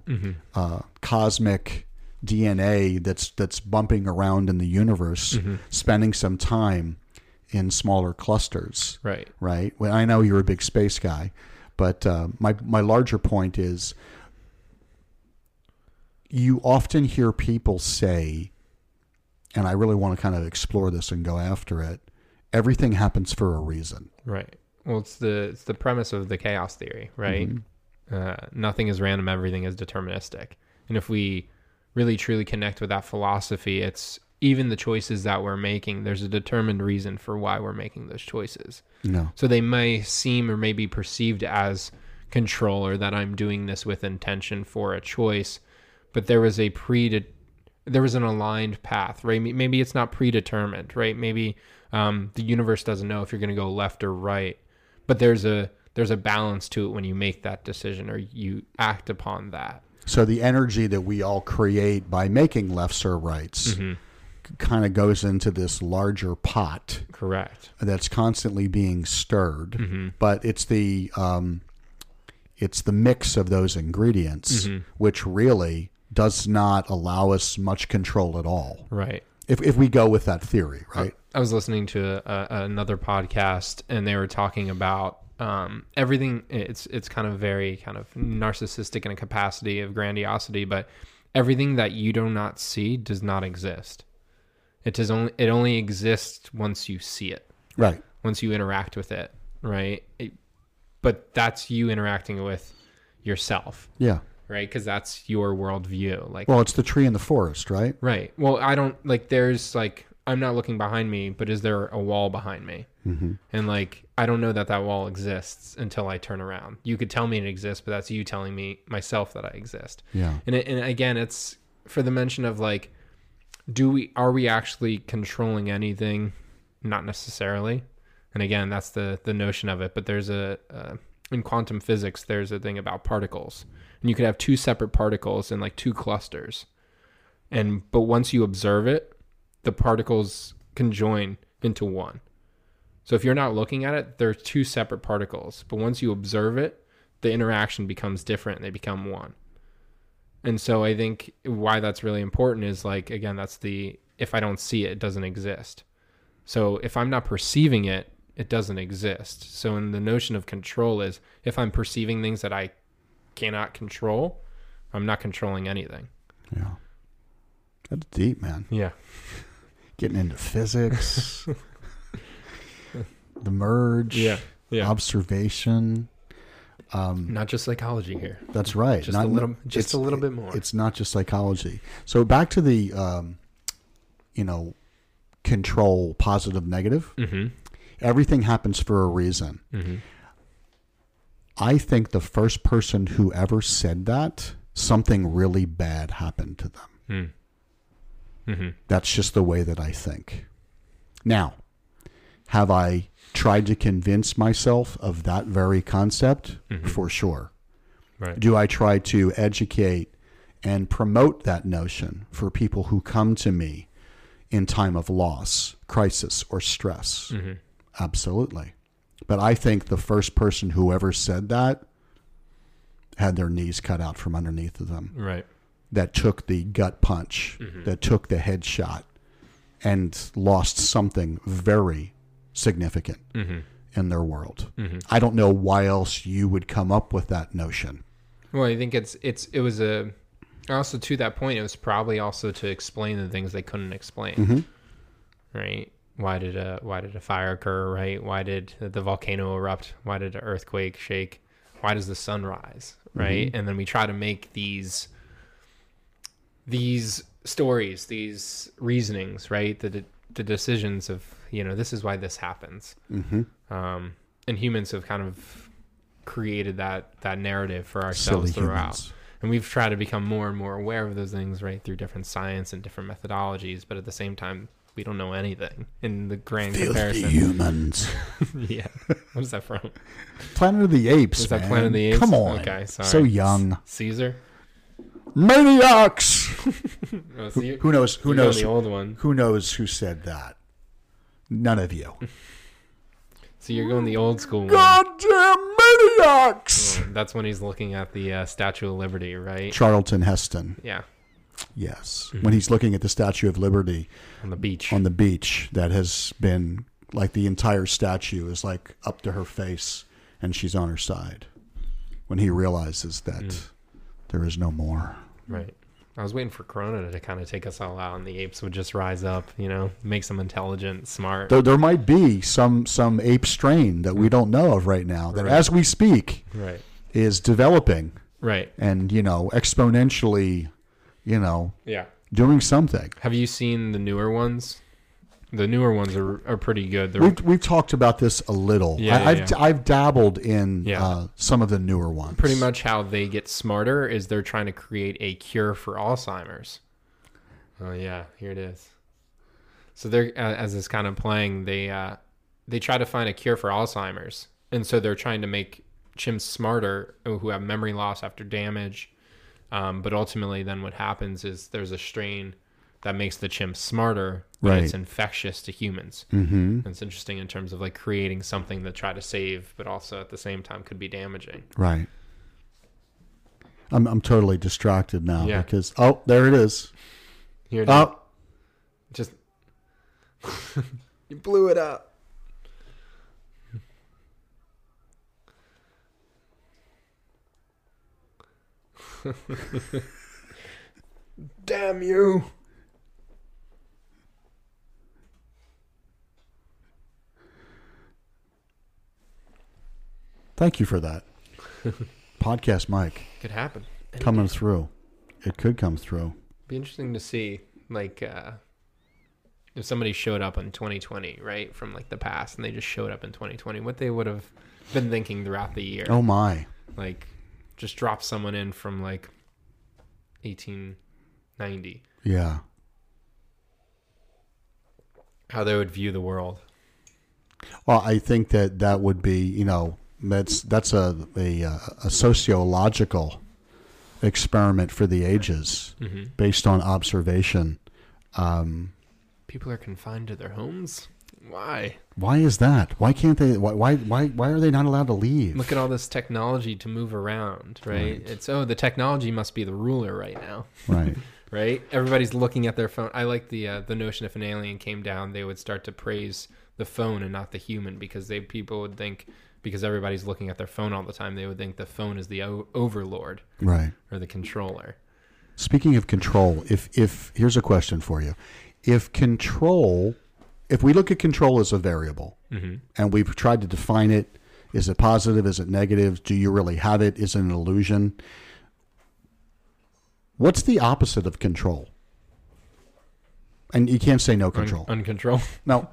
cosmic DNA that's bumping around in the universe, spending some time in smaller clusters. Right. Right. Well, I know you're a big space guy, but my larger point is, you often hear people say, and I really want to kind of explore this and go after it, everything happens for a reason. Right. Well, it's the premise of the chaos theory, right? Nothing is random, everything is deterministic. And if we really truly connect with that philosophy, it's even the choices that we're making, there's a determined reason for why we're making those choices. No. So they may seem or may be perceived as control, or that I'm doing this with intention for a choice, but there was an aligned path, right? Maybe it's not predetermined, right? Maybe the universe doesn't know if you're going to go left or right, but there's a balance to it when you make that decision or you act upon that. So the energy that we all create by making lefts or rights kind of goes into this larger pot. Correct. That's constantly being stirred, but it's the mix of those ingredients, which really does not allow us much control at all. Right. If we go with that theory, right? I was listening to another podcast, and they were talking about everything. It's kind of very kind of narcissistic in a capacity of grandiosity, but everything that you do not see does not exist. It only exists once you see it. Right. Once you interact with it, right? But that's you interacting with yourself. Yeah. Right, because that's your worldview. Like, well, it's the tree in the forest, right? Right. Well, I don't like. There's like, I'm not looking behind me, but is there a wall behind me? And like, I don't know that wall exists until I turn around. You could tell me it exists, but that's you telling me myself that I exist. Yeah. And again, it's for the mention of like, are we actually controlling anything? Not necessarily. And again, that's the notion of it. But there's in quantum physics, there's a thing about particles. And you could have two separate particles in like two clusters. But once you observe it, the particles can join into one. So if you're not looking at it, they're two separate particles. But once you observe it, the interaction becomes different and they become one. And so I think why that's really important is like, again, that's if I don't see it, it doesn't exist. So if I'm not perceiving it, it doesn't exist. So in the notion of control is, if I'm perceiving things that I cannot control, I'm not controlling anything. Yeah. That's deep, man. Yeah. Getting into physics, the merge, observation. Not just psychology here. That's right. Just a little bit more. It's not just psychology. So back to the, control, positive, negative. Everything happens for a reason. I think the first person who ever said that, something really bad happened to them. That's just the way that I think. Now, have I tried to convince myself of that very concept? For sure. Right. Do I try to educate and promote that notion for people who come to me in time of loss, crisis, or stress? Absolutely. But I think the first person who ever said that had their knees cut out from underneath of them. Right. That took the gut punch, that took the headshot, and lost something very significant in their world. I don't know why else you would come up with that notion. Well, I think it was also to that point, it was probably also to explain the things they couldn't explain. Right. Why did a fire occur? Right. Why did the volcano erupt? Why did an earthquake shake? Why does the sun rise? Right. And then we try to make these stories, these reasonings, right? The decisions of, this is why this happens. And humans have kind of created that narrative for ourselves throughout. And we've tried to become more and more aware of those things, right, through different science and different methodologies. But at the same time, we don't know anything in the grand comparison. Humans. Yeah. What is that from? Planet of the Apes. Is man. that Planet of the Apes? Come on. Okay, sorry. So young. Caesar? Maniacs. Who knows? Who knows? The old one. Who knows who said that? None of you. So you're going the old school one. Goddamn maniacs! That's when he's looking at the Statue of Liberty, right? Charlton Heston. Yeah. Yes. When he's looking at the Statue of Liberty on the beach. that has been like the entire statue is like up to her face and she's on her side when he realizes that there is no more. Right. I was waiting for Corona to kind of take us all out, and the apes would just rise up, make them intelligent, smart. There might be some ape strain that we don't know of right now that, as we speak, right, is developing, right, and exponentially, yeah, doing something. Have you seen the newer ones? The newer ones are pretty good. We've talked about this a little. I've dabbled in some of the newer ones. Pretty much how they get smarter is they're trying to create a cure for Alzheimer's. Oh yeah, here it is. So they're as it's kind of playing, they try to find a cure for Alzheimer's, and so they're trying to make chimps smarter who have memory loss after damage. But ultimately, then what happens is there's a strain that makes the chimp smarter, but it's infectious to humans. Mm-hmm. And it's interesting in terms of like creating something to try to save, but also at the same time could be damaging. Right. I'm totally distracted now because there it is. Here it is. Just you blew it up. Damn you. Thank you for that. Podcast mic. Could happen. Coming through. It could come through. Be interesting to see, like, if somebody showed up in 2020, right, from like the past, and they just showed up in 2020, what they would have been thinking throughout the year. Oh my! Like, just drop someone in from like 1890. Yeah. How they would view the world. Well, I think that would be, that's a sociological experiment for the ages, based on observation. People are confined to their homes. Why? Why is that? Why can't they? Why are they not allowed to leave? Look at all this technology to move around, right? It's the technology must be the ruler right now, right? Right? Everybody's looking at their phone. I like the notion if an alien came down, they would start to praise the phone and not the human, because people would think, because everybody's looking at their phone all the time, they would think the phone is the overlord, right, or the controller. Speaking of control, if here's a question for you: if we look at control as a variable, and we've tried to define it, is it positive? Is it negative? Do you really have it? Is it an illusion? What's the opposite of control? And you can't say no control. Uncontrol. No.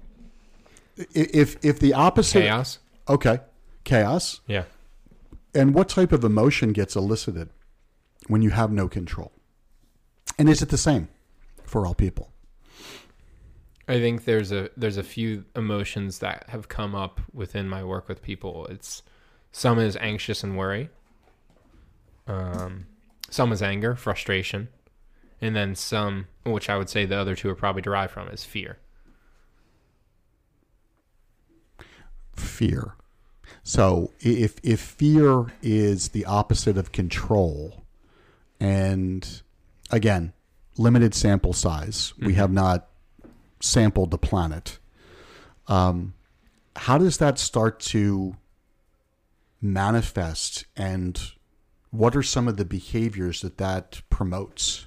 If the opposite... Chaos. Okay. Chaos. Yeah. And what type of emotion gets elicited when you have no control? And is it the same for all people? I think there's a few emotions that have come up within my work with people. Some is anxious and worry. Some is anger, frustration. And then some, which I would say the other two are probably derived from, is fear. Fear. So if fear is the opposite of control, and again, limited sample size, we have not sampled the planet. How does that start to manifest, and what are some of the behaviors that promotes?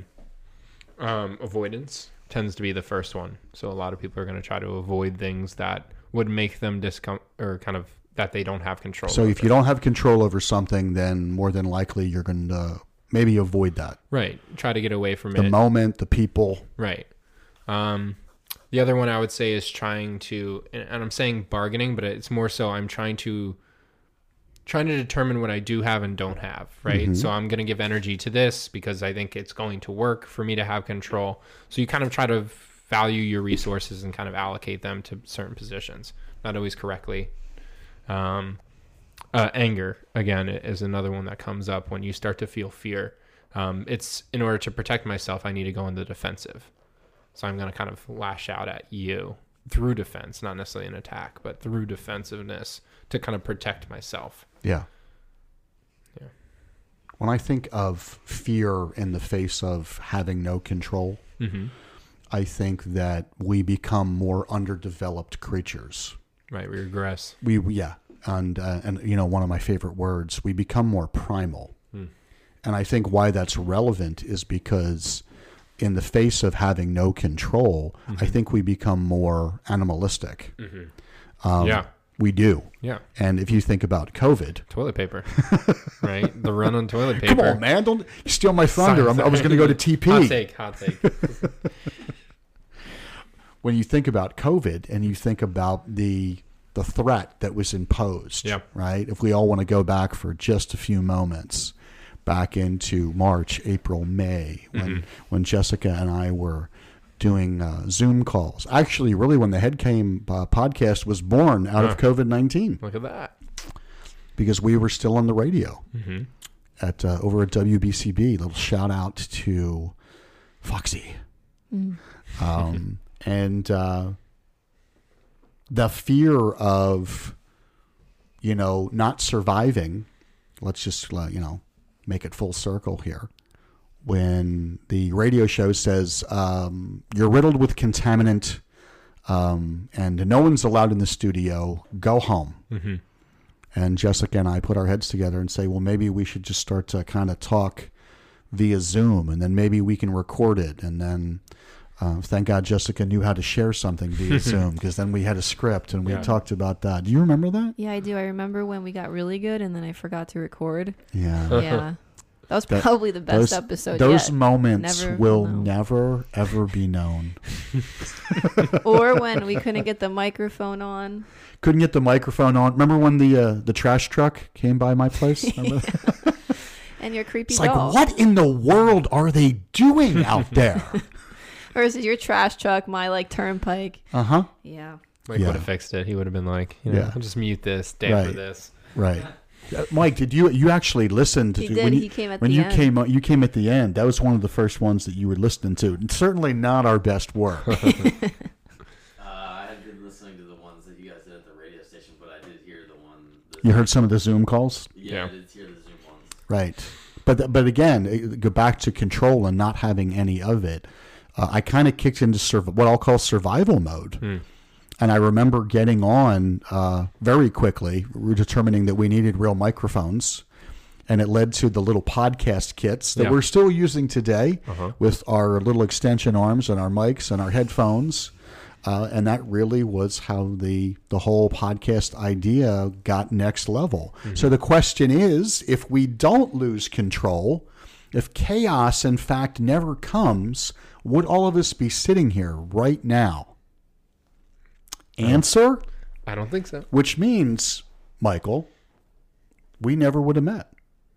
Avoidance tends to be the first one. So a lot of people are going to try to avoid things that would make them or kind of that they don't have control over. So if you don't have control over something, then more than likely you're going to maybe avoid that. Right. Try to get away from the moment, the people. Right. The other one I would say is trying to, and I'm saying bargaining, but it's more so I'm trying to determine what I do have and don't have, right? So I'm going to give energy to this because I think it's going to work for me to have control. So you kind of try to value your resources and kind of allocate them to certain positions, not always correctly. Anger, again, is another one that comes up when you start to feel fear. It's in order to protect myself, I need to go on the defensive. So I'm going to kind of lash out at you through defense, not necessarily an attack, but through defensiveness to kind of protect myself. Yeah. When I think of fear in the face of having no control, I think that we become more underdeveloped creatures. Right, we regress. Yeah, and one of my favorite words, we become more primal. And I think why that's relevant is because in the face of having no control, I think we become more animalistic. Yeah. We do. Yeah. And if you think about COVID, Toilet paper. Right? The run on toilet paper. come on, man, don't steal my thunder. I was going to go to TP. Hot take. When you think about COVID and you think about the threat that was imposed, Yeah. right? If we all want to go back for just a few moments, back into March, April, May, when Jessica and I were doing Zoom calls. Actually, really, when the Head Game podcast was born out of COVID-19. Look at that. Because we were still on the radio at over at WBCB. Little shout out to Foxy. And the fear of, not surviving, let's just, make it full circle here. When the radio show says you're riddled with contaminant and no one's allowed in the studio, go home. And Jessica and I put our heads together and say, well, maybe we should just start to kind of talk via Zoom, and then maybe we can record it. And then thank God Jessica knew how to share something via Zoom, because then we had a script and we talked about that. Do you remember that? Yeah, I do. I remember when we got really good and then I forgot to record. Yeah. Yeah. That was probably the best episode Those yet. moments will know. never, ever be known. Or when we couldn't get the microphone on. Couldn't get the microphone on. Remember when the trash truck came by my place? Remember? And your creepy It's dog. like, what in the world are they doing out there? Or is it your trash truck, my turnpike? Uh-huh. Yeah. Mike would have fixed it. He would have been like, I'll just mute this, damper this. Right. Mike, did you actually listen to? He did. He came at the end. end. You came at the end. That was one of the first ones that you were listening to. And certainly not our best work. I had been listening to the ones that you guys did at the radio station, but I did hear the one. You heard some of the Zoom calls? Yeah, I did hear the Zoom ones. Right. But again, go back to control and not having any of it. I kind of kicked into what I'll call survival mode. And I remember getting on very quickly. We were determining that we needed real microphones. And it led to the little podcast kits that we're still using today with our little extension arms and our mics and our headphones. And that really was how the whole podcast idea got next level. So the question is, if we don't lose control, if chaos, in fact, never comes, would all of us be sitting here right now? Answer? I don't think so. Which means, Michael, we never would have met.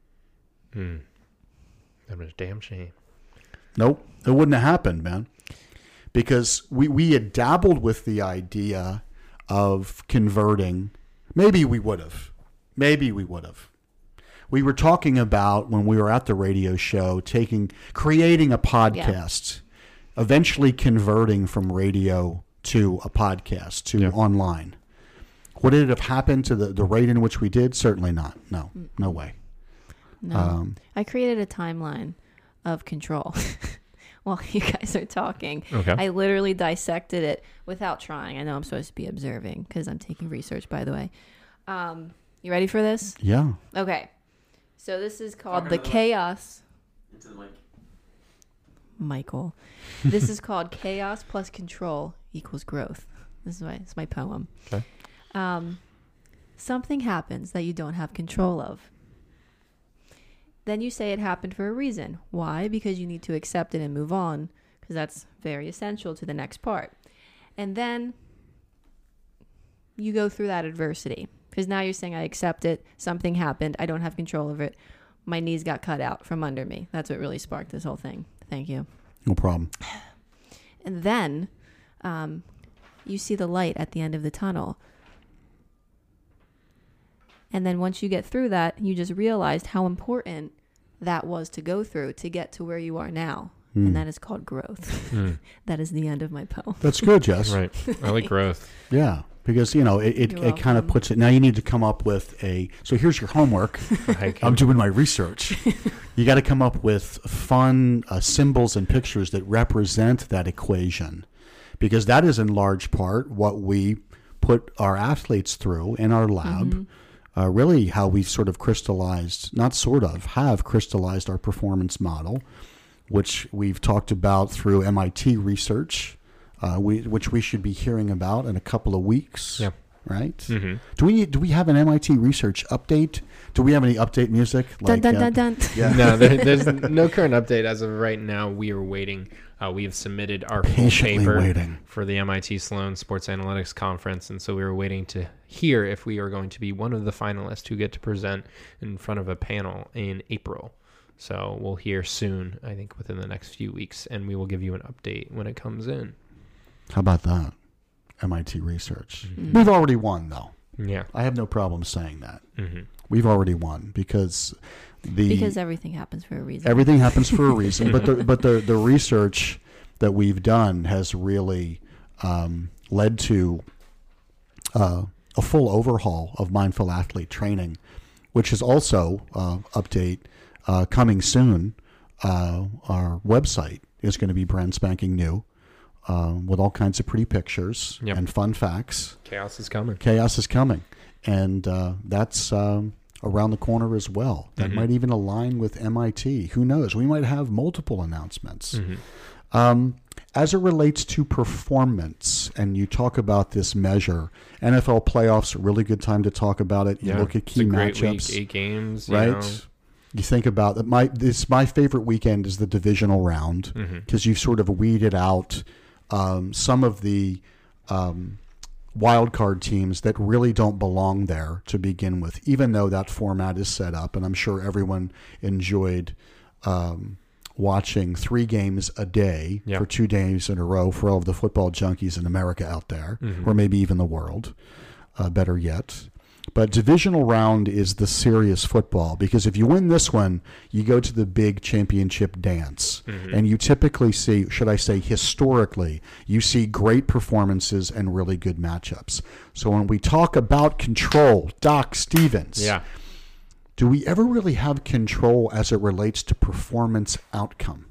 That was a damn shame. Nope. It wouldn't have happened, man. Because we had dabbled with the idea of converting. Maybe we would have. We were talking about, when we were at the radio show, creating a podcast, eventually converting from radio to a podcast, to online. Would it have happened to the rate in which we did? Certainly not. No way. No. I created a timeline of control while you guys are talking. Okay. I literally dissected it without trying. I know I'm supposed to be observing because I'm taking research, by the way. You ready for this? Yeah. Okay. So this is called Talking the to the chaos. Into the mic. Michael. This is called chaos plus control equals growth. It's my poem. Okay. Something happens that you don't have control of. Then you say it happened for a reason. Why? Because you need to accept it and move on, because that's very essential to the next part. And then you go through that adversity, because now you're saying I accept it. Something happened. I don't have control of it. My knees got cut out from under me. That's what really sparked this whole thing. Thank you. No problem. And then you see the light at the end of the tunnel. And then once you get through that, you just realized how important that was to go through to get to where you are now. and that is called growth. That is the end of my poem. That's good, Jess. Right. I like growth. Yeah, because it You're kind of welcome. puts it. Now you need to come up with so here's your homework. I'm doing my research. You got to come up with fun symbols and pictures that represent that equation, because that is in large part what we put our athletes through in our lab. Really how we've sort of have crystallized our performance model, which we've talked about through MIT research, which we should be hearing about in a couple of weeks. Yeah. Right? Mm-hmm. Do we have an MIT research update? Do we have any update music? Dun, dun, dun, dun. Yeah. No, there's no current update as of right now. We are waiting. We have submitted our full Patiently paper waiting. for the MIT Sloan Sports Analytics Conference, and so we were waiting to hear if we are going to be one of the finalists who get to present in front of a panel in April. So we'll hear soon, I think within the next few weeks, and we will give you an update when it comes in. How about that? MIT research. We've already won, though. Yeah. I have no problem saying that. Mm-hmm. We've already won because Everything happens for a reason. everything happens for a reason. But the research that we've done has really led to a full overhaul of mindful athlete training, which is also update coming soon. Our website is going to be brand spanking new with all kinds of pretty pictures Yep. and fun facts. Chaos is coming. Chaos is coming, and that's around the corner as well. That might even align with MIT. Who knows? We might have multiple announcements. As it relates to performance, and you talk about this measure, NFL playoffs, a really good time to talk about it. You look at key it's a great matchups, week, 8 games, right? You know. You think about that. My favorite weekend is the divisional round because you've sort of weeded out some of the wild card teams that really don't belong there to begin with, even though that format is set up. And I'm sure everyone enjoyed watching 3 games a day for 2 days in a row for all of the football junkies in America out there, or maybe even the world, better yet. But divisional round is the serious football, because if you win this one, you go to the big championship dance. And you typically see, should I say historically, you see great performances and really good matchups. So when we talk about control, Doc Stevens, do we ever really have control as it relates to performance outcome?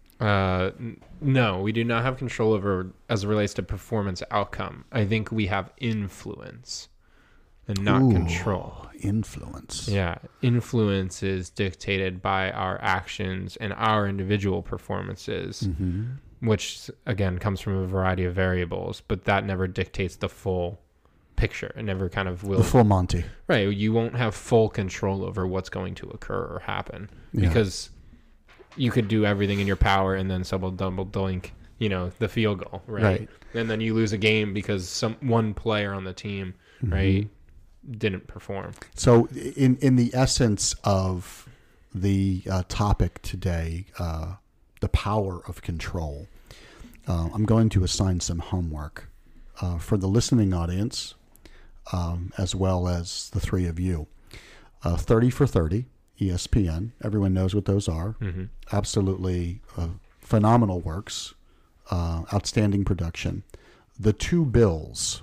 No, we do not have control over as it relates to performance outcome. I think we have influence and not control. Influence. Yeah. Influence is dictated by our actions and our individual performances, which, again, comes from a variety of variables, but that never dictates the full picture. It never kind of will. The full Monty. Right. You won't have full control over what's going to occur or happen because you could do everything in your power and then double doink, the field goal, right? And then you lose a game because one player on the team, right, didn't perform. So in the essence of the topic today, the power of control, I'm going to assign some homework for the listening audience, as well as the 3 of you. 30 for 30, ESPN. Everyone knows what those are. Absolutely phenomenal works, outstanding production. The 2 Bills,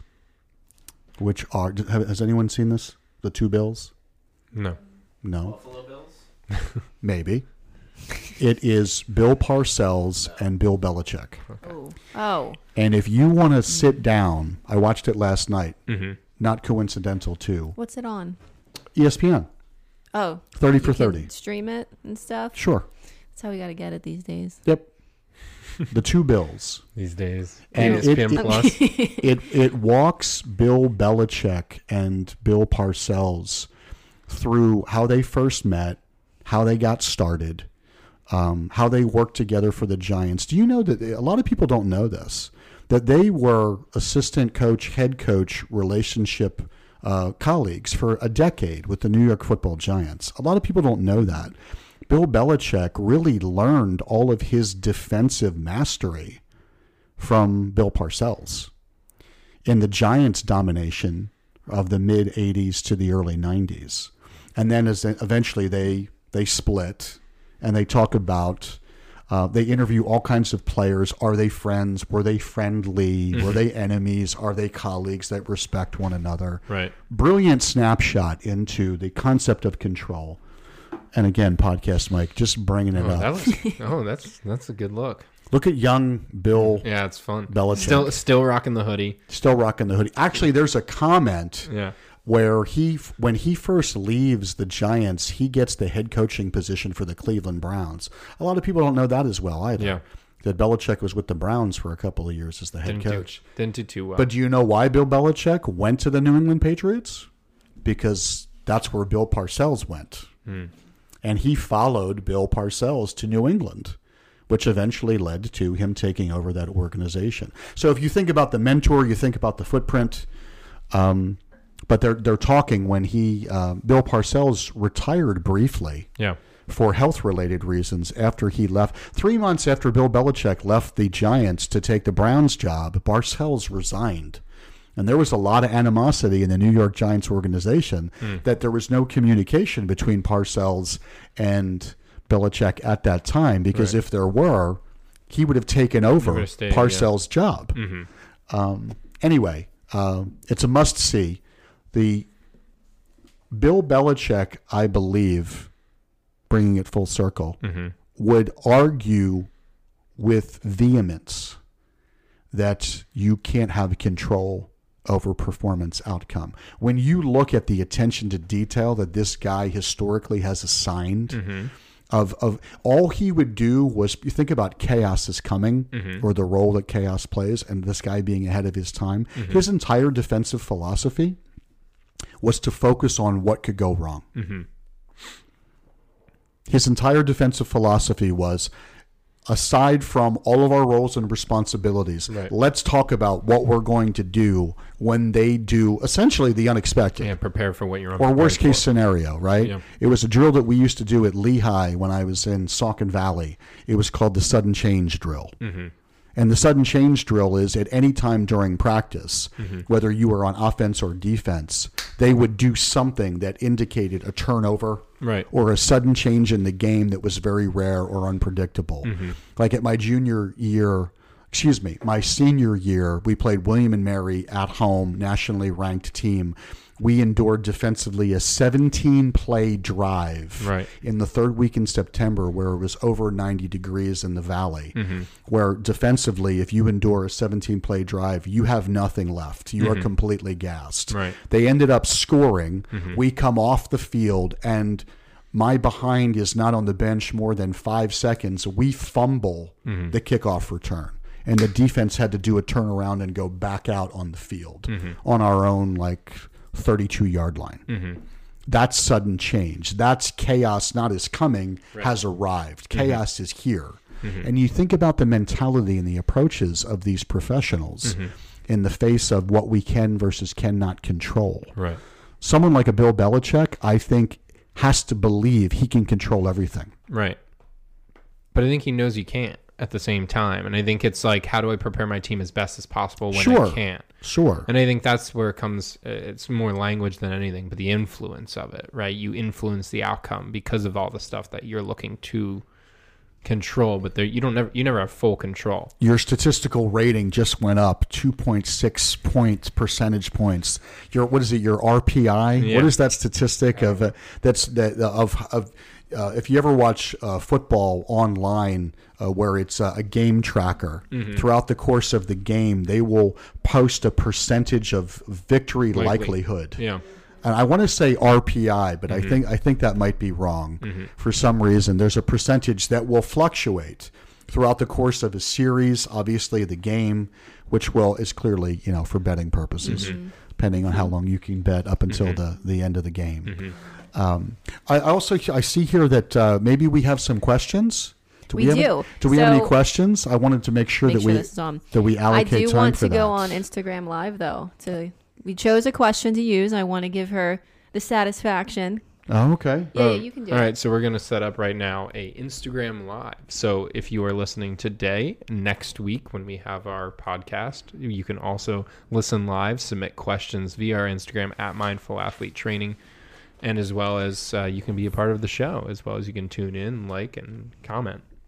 which are, has anyone seen this? The 2 Bills? No. Buffalo Bills? Maybe. It is Bill Parcells and Bill Belichick. Oh. And if you want to sit down, I watched it last night. Not coincidental, too. What's it on? ESPN. Oh. 30 for You can 30. Stream it and stuff? Sure. That's how we got to get it these days. Yep. The 2 Bills. These days. And ESPN Plus. It walks Bill Belichick and Bill Parcells through how they first met, how they got started, how they worked together for the Giants. Do you know that a lot of people don't know this, that they were assistant coach, head coach relationship colleagues for a decade with the New York Football Giants? A lot of people don't know that. Bill Belichick really learned all of his defensive mastery from Bill Parcells in the Giants' domination of the mid-'80s to the early '90s. And then eventually they split, and they talk about They interview all kinds of players. Are they friends? Were they friendly? Were they enemies? Are they colleagues that respect one another? Right. Brilliant snapshot into the concept of control. And again, Podcast Mike, just bringing it up. That's a good look. Look at young Bill Yeah, it's fun. Belichick. Still rocking the hoodie. Still rocking the hoodie. Actually, there's a comment Yeah. where when he first leaves the Giants, he gets the head coaching position for the Cleveland Browns. A lot of people don't know that as well either. Yeah. That Belichick was with the Browns for a couple of years as the head coach. Didn't do too well. But do you know why Bill Belichick went to the New England Patriots? Because that's where Bill Parcells went. And he followed Bill Parcells to New England, which eventually led to him taking over that organization. So if you think about the mentor, you think about the footprint. But they're talking when Bill Parcells retired briefly yeah. for health-related reasons after he left. 3 months after Bill Belichick left the Giants to take the Browns job, Parcells resigned. And there was a lot of animosity in the New York Giants organization that there was no communication between Parcells and Belichick at that time, because if there were, he would have taken over Parcells' job. Anyway, it's a must-see. The Bill Belichick, I believe, bringing it full circle, would argue with vehemence that you can't have control over performance outcome. When you look at the attention to detail that this guy historically has assigned, of all he would do was, you think about chaos is coming, or the role that chaos plays, and this guy being ahead of his time. His entire defensive philosophy was to focus on what could go wrong. His entire defensive philosophy was, aside from all of our roles and responsibilities, let's talk about what we're going to do when they do essentially the unexpected. Yeah, prepare for what you're or worst case for. scenario, right? Yeah. It was a drill that we used to do at Lehigh when I was in Saucon Valley. It was called the sudden change drill. And the sudden change drill is at any time during practice, whether you were on offense or defense, they would do something that indicated a turnover or a sudden change in the game that was very rare or unpredictable. Like at my my senior year, we played William and Mary at home, nationally ranked team. We endured defensively a 17-play drive in the third week in September where it was over 90 degrees in the valley, where defensively, if you endure a 17-play drive, you have nothing left. You are completely gassed. They ended up scoring. We come off the field, and my behind is not on the bench more than 5 seconds. We fumble the kickoff return. And the defense had to do a turnaround and go back out on the field on our own, 32-yard line. That's sudden change. That's chaos not is coming, has arrived. Chaos is here. And you think about the mentality and the approaches of these professionals in the face of what we can versus cannot control. Someone like a Bill Belichick, I think, has to believe he can control everything. But I think he knows he can't at the same time. And I think it's like, how do I prepare my team as best as possible when I can't? And I think that's where it comes, it's more language than anything, but the influence of it, right? You influence the outcome because of all the stuff that you're looking to control, but you never have full control. Your statistical rating just went up 2.6 percentage points. Your RPI? What is that statistic of if you ever watch football online, where it's a game tracker, throughout the course of the game, they will post a percentage of victory likelihood. And I want to say RPI, but I think that might be wrong. For some reason, there's a percentage that will fluctuate throughout the course of a series. Obviously, the game, which is clearly for betting purposes, depending on how long you can bet up until the end of the game. I see here that maybe we have some questions. Do we have any questions? I wanted to make sure that we allocate time for that. I do want to go on Instagram Live, though. We chose a question to use. I want to give her the satisfaction. Oh, okay. Yeah, you can do it. All right, so we're going to set up right now a Instagram Live. So if you are listening today, next week when we have our podcast, you can also listen live, submit questions via our Instagram at Mindful Athlete Training. And as well as you can be a part of the show, as well as you can tune in, like, and comment.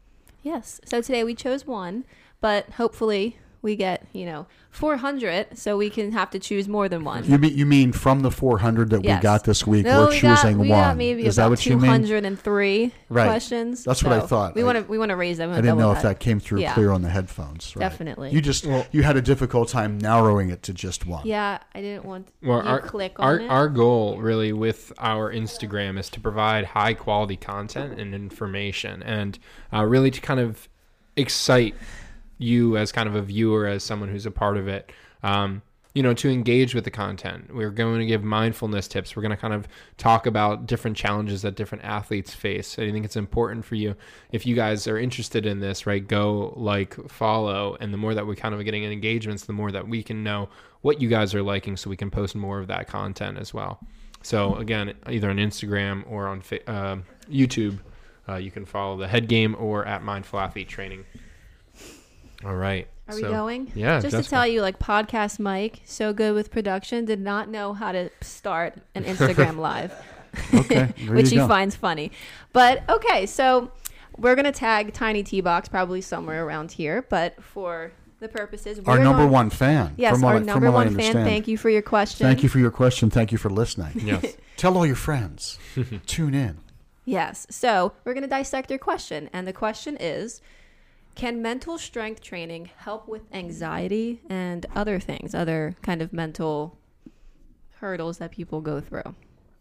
Yes. So today we chose one, but hopefully we get, 400, so we can have to choose more than one. You mean from the 400 that Yes. we got this week, No, we're choosing we one? got maybe Is that about what you mean? 203 Right. questions. That's what I so thought. We want to raise them. I didn't know if that came through Yeah. clear on the headphones. Right. Definitely. You had a difficult time narrowing it to just one. Yeah, I didn't want Well, you to click on it. our goal really with our Instagram is to provide high quality content and information, and really to kind of excite you as kind of a viewer, as someone who's a part of it, to engage with the content. We're going to give mindfulness tips. We're going to kind of talk about different challenges that different athletes face. I think it's important for you, if you guys are interested in this, right, go follow. And the more that we're kind of getting engagements, the more that we can know what you guys are liking, so we can post more of that content as well. So again, either on Instagram or on YouTube, you can follow the Head Game or at Mindful Athlete Training. All right. Are we going? Yeah. Just to tell you, Podcast Mike, so good with production, did not know how to start an Instagram live. Okay. Which he finds funny. But okay, so we're going to tag Tiny T-Box probably somewhere around here, but for the purposes, Our number one fan. Yes, from our what number I one understand. fan. Thank you for your question. Thank you for your question. Thank you for listening. Yes. Tell all your friends. Tune in. Yes. So we're going to dissect your question. And the question is, can mental strength training help with anxiety and other things, other kind of mental hurdles that people go through?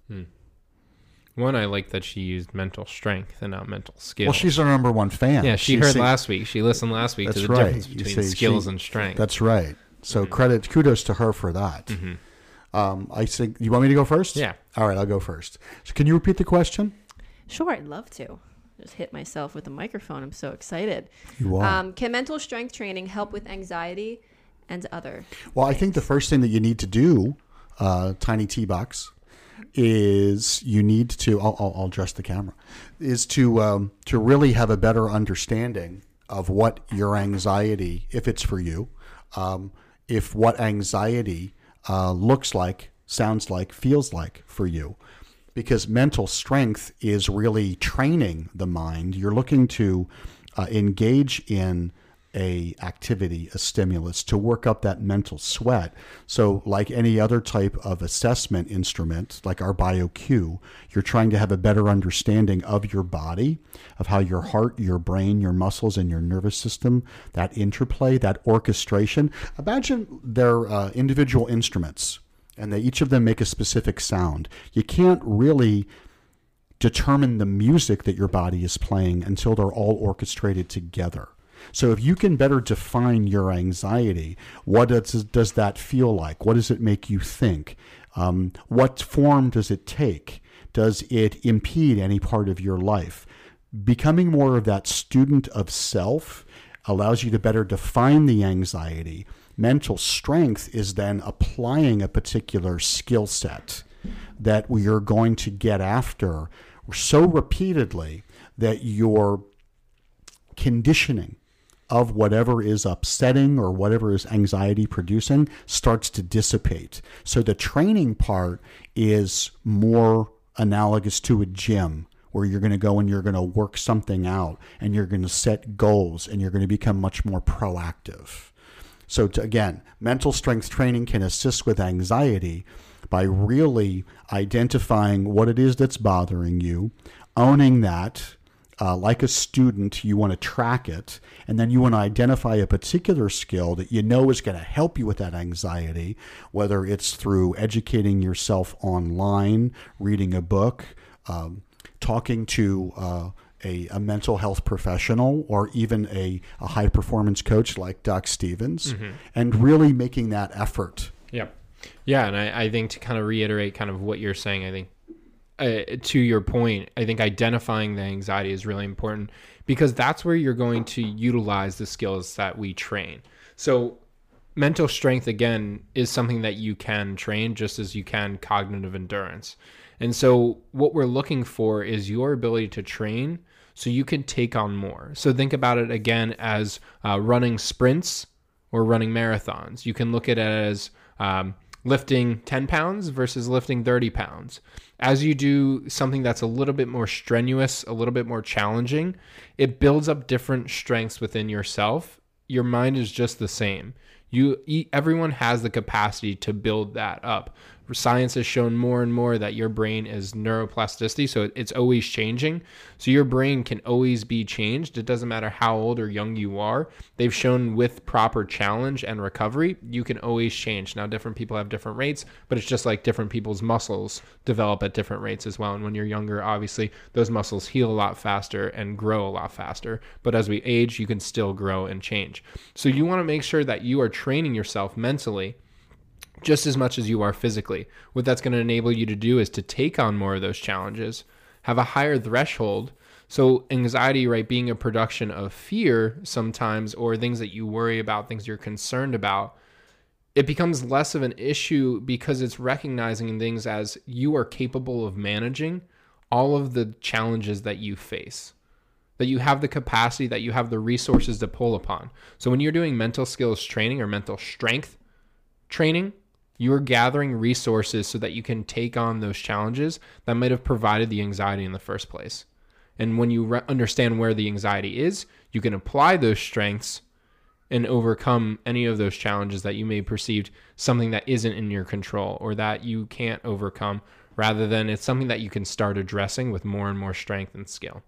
One, I like that she used mental strength and not mental skill. Well, she's our number one fan. Yeah, she heard last week. She listened last week to That's the right. difference You between see, skills and strength. That's right. So kudos to her for that. I think, you want me to go first? Yeah. All right, I'll go first. So can you repeat the question? Sure, I'd love to. Just hit myself with the microphone. I'm so excited. You are. Can mental strength training help with anxiety and other? Well, I think the first thing that you need to do, Tiny T-Box, is you need to, I'll adjust the camera, is to really have a better understanding of what your anxiety, if it's for you, if what anxiety looks like, sounds like, feels like for you. Because mental strength is really training the mind. You're looking to engage in a activity, a stimulus, to work up that mental sweat. So like any other type of assessment instrument, like our BioQ, you're trying to have a better understanding of your body, of how your heart, your brain, your muscles, and your nervous system, that interplay, that orchestration. Imagine they're individual instruments, and each of them make a specific sound. You can't really determine the music that your body is playing until they're all orchestrated together. So if you can better define your anxiety, what does that feel like? What does it make you think? What form does it take? Does it impede any part of your life? Becoming more of that student of self allows you to better define the anxiety. Mental strength is then applying a particular skill set that we are going to get after so repeatedly that your conditioning of whatever is upsetting or whatever is anxiety producing starts to dissipate. So the training part is more analogous to a gym, where you're going to go and you're going to work something out and you're going to set goals and you're going to become much more proactive. So again, mental strength training can assist with anxiety by really identifying what it is that's bothering you, owning that. Like a student, you want to track it, and then you want to identify a particular skill that you know is going to help you with that anxiety, whether it's through educating yourself online, reading a book, talking to a mental health professional, or even a high-performance coach like Doc Stevens, and really making that effort. Yep. Yeah, and I think to kind of reiterate kind of what you're saying, I think to your point, I think identifying the anxiety is really important, because that's where you're going to utilize the skills that we train. So mental strength, again, is something that you can train just as you can cognitive endurance. And so what we're looking for is your ability to train so you can take on more. So think about it again as running sprints or running marathons. You can look at it as lifting 10 pounds versus lifting 30 pounds. As you do something that's a little bit more strenuous, a little bit more challenging, it builds up different strengths within yourself. Your mind is just the same. Everyone has the capacity to build that up. Science has shown more and more that your brain is neuroplasticity, so it's always changing. So your brain can always be changed. It doesn't matter how old or young you are. They've shown with proper challenge and recovery, you can always change. Now, different people have different rates, but it's just like different people's muscles develop at different rates as well. And when you're younger, obviously, those muscles heal a lot faster and grow a lot faster. But as we age, you can still grow and change. So you want to make sure that you are training yourself mentally just as much as you are physically. What that's going to enable you to do is to take on more of those challenges, have a higher threshold. So anxiety, right, being a production of fear sometimes, or things that you worry about, things you're concerned about, it becomes less of an issue because it's recognizing things as you are capable of managing all of the challenges that you face, that you have the capacity, that you have the resources to pull upon. So when you're doing mental skills training or mental strength training, you're gathering resources so that you can take on those challenges that might have provided the anxiety in the first place. And when you understand where the anxiety is, you can apply those strengths and overcome any of those challenges that you may perceive something that isn't in your control or that you can't overcome, rather than it's something that you can start addressing with more and more strength and skill.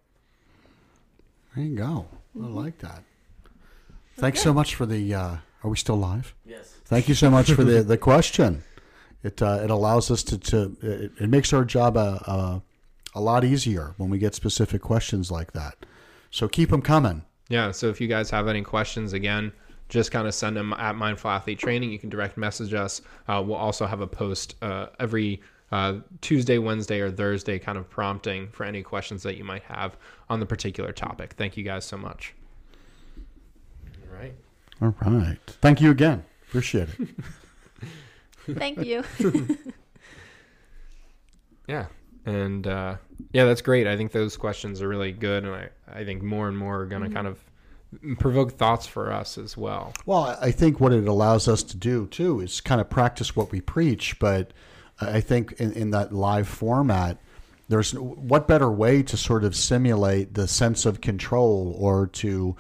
There you go. I like that. Thanks so much for the... are we still live? Yes. Thank you so much for the question. It allows us it makes our job a lot easier when we get specific questions like that. So keep them coming. Yeah. So if you guys have any questions, again, just kind of send them at Mindful Athlete Training. You can direct message us. We'll also have a post every Tuesday, Wednesday, or Thursday, kind of prompting for any questions that you might have on the particular topic. Thank you guys so much. All right. All right. Thank you again. Appreciate it. Thank you. Yeah. And yeah, that's great. I think those questions are really good. And I think more and more are going to kind of provoke thoughts for us as well. Well, I think what it allows us to do, too, is kind of practice what we preach. But I think in that live format, there's what better way to sort of simulate the sense of control or to...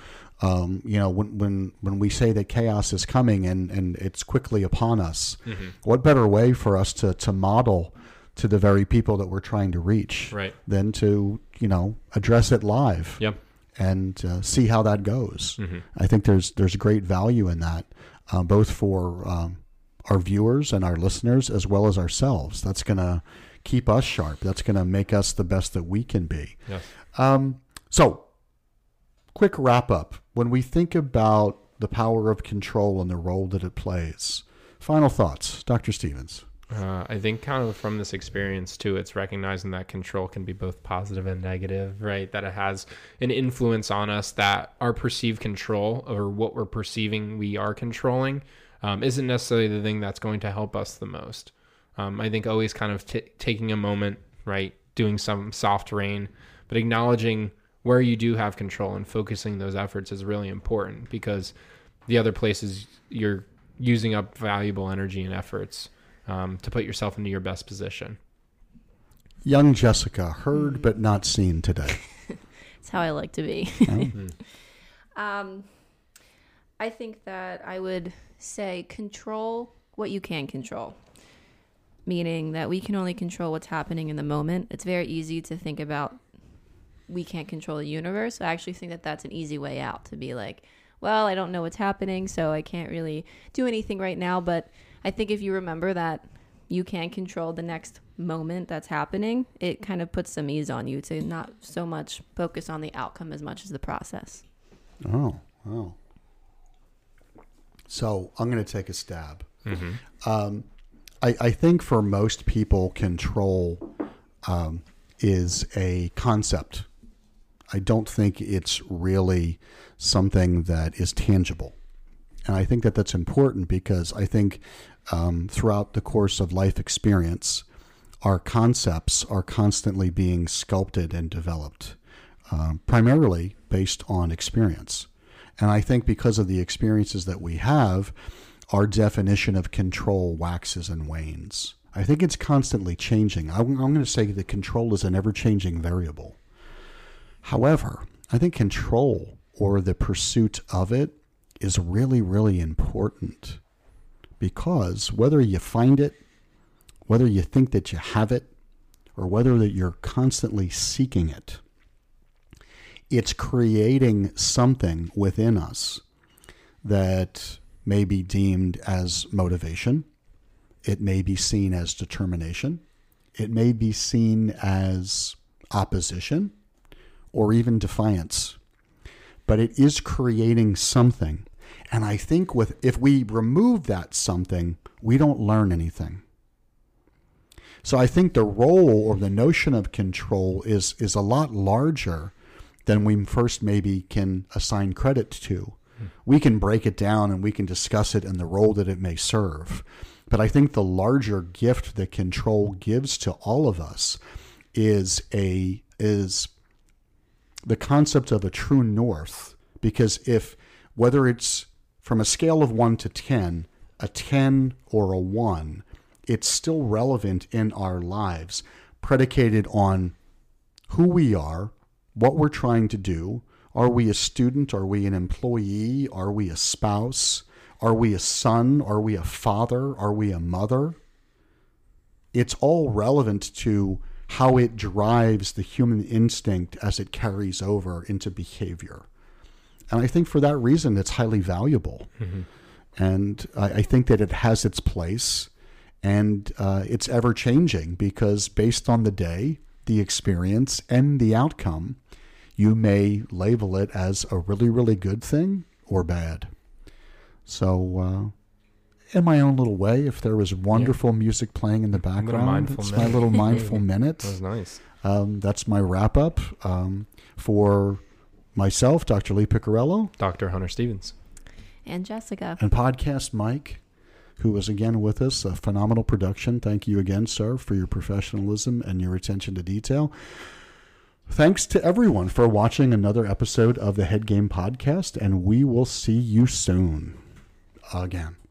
when we say that chaos is coming and it's quickly upon us, what better way for us to model to the very people that we're trying to reach, right, than to, address it live, yep, and see how that goes. Mm-hmm. I think there's great value in that, both for our viewers and our listeners as well as ourselves. That's going to keep us sharp. That's going to make us the best that we can be. Yes. So, quick wrap up. When we think about the power of control and the role that it plays, final thoughts, Dr. Stevens. I think kind of from this experience too, it's recognizing that control can be both positive and negative, right? That it has an influence on us, that our perceived control or what we're perceiving we are controlling isn't necessarily the thing that's going to help us the most. I think always kind of taking a moment, right? Doing some soft rain, but acknowledging where you do have control and focusing those efforts is really important, because the other places you're using up valuable energy and efforts to put yourself into your best position. Young Jessica, heard but not seen today. It's how I like to be. Oh. I think that I would say control what you can control, meaning that we can only control what's happening in the moment. It's very easy to think about we can't control the universe. I actually think that that's an easy way out, to be like, well, I don't know what's happening, so I can't really do anything right now. But I think if you remember that you can control the next moment that's happening, it kind of puts some ease on you to not so much focus on the outcome as much as the process. Oh. So I'm going to take a stab. Mm-hmm. I think for most people, control is a concept. I don't think it's really something that is tangible. And I think that that's important, because I think throughout the course of life experience, our concepts are constantly being sculpted and developed, primarily based on experience. And I think because of the experiences that we have, our definition of control waxes and wanes. I think it's constantly changing. I'm going to say that control is an ever-changing variable. However, I think control, or the pursuit of it, is really, really important, because whether you find it, whether you think that you have it, or whether that you're constantly seeking it, it's creating something within us that may be deemed as motivation. It may be seen as determination. It may be seen as opposition or even defiance. But it is creating something. And I think if we remove that something, we don't learn anything. So I think the role or the notion of control is a lot larger than we first maybe can assign credit to. We can break it down and we can discuss it and the role that it may serve. But I think the larger gift that control gives to all of us is the concept of a true north. Because whether it's from a scale of 1 to 10, a 10 or a 1, it's still relevant in our lives, predicated on who we are, what we're trying to do. Are we a student? Are we an employee? Are we a spouse? Are we a son? Are we a father? Are we a mother? It's all relevant to how it drives the human instinct as it carries over into behavior. And I think for that reason, it's highly valuable. Mm-hmm. And I think that it has its place, and it's ever changing, because based on the day, the experience, and the outcome, you may label it as a really, really good thing or bad. So, in my own little way, if there was wonderful music playing in the background, it's my little mindful minute. That was nice. That's my wrap up for myself, Dr. Lee Piccarello, Dr. Hunter Stevens, and Jessica, and Podcast Mike, who was again with us. A phenomenal production. Thank you again, sir, for your professionalism and your attention to detail. Thanks to everyone for watching another episode of the Head Game Podcast, and we will see you soon again.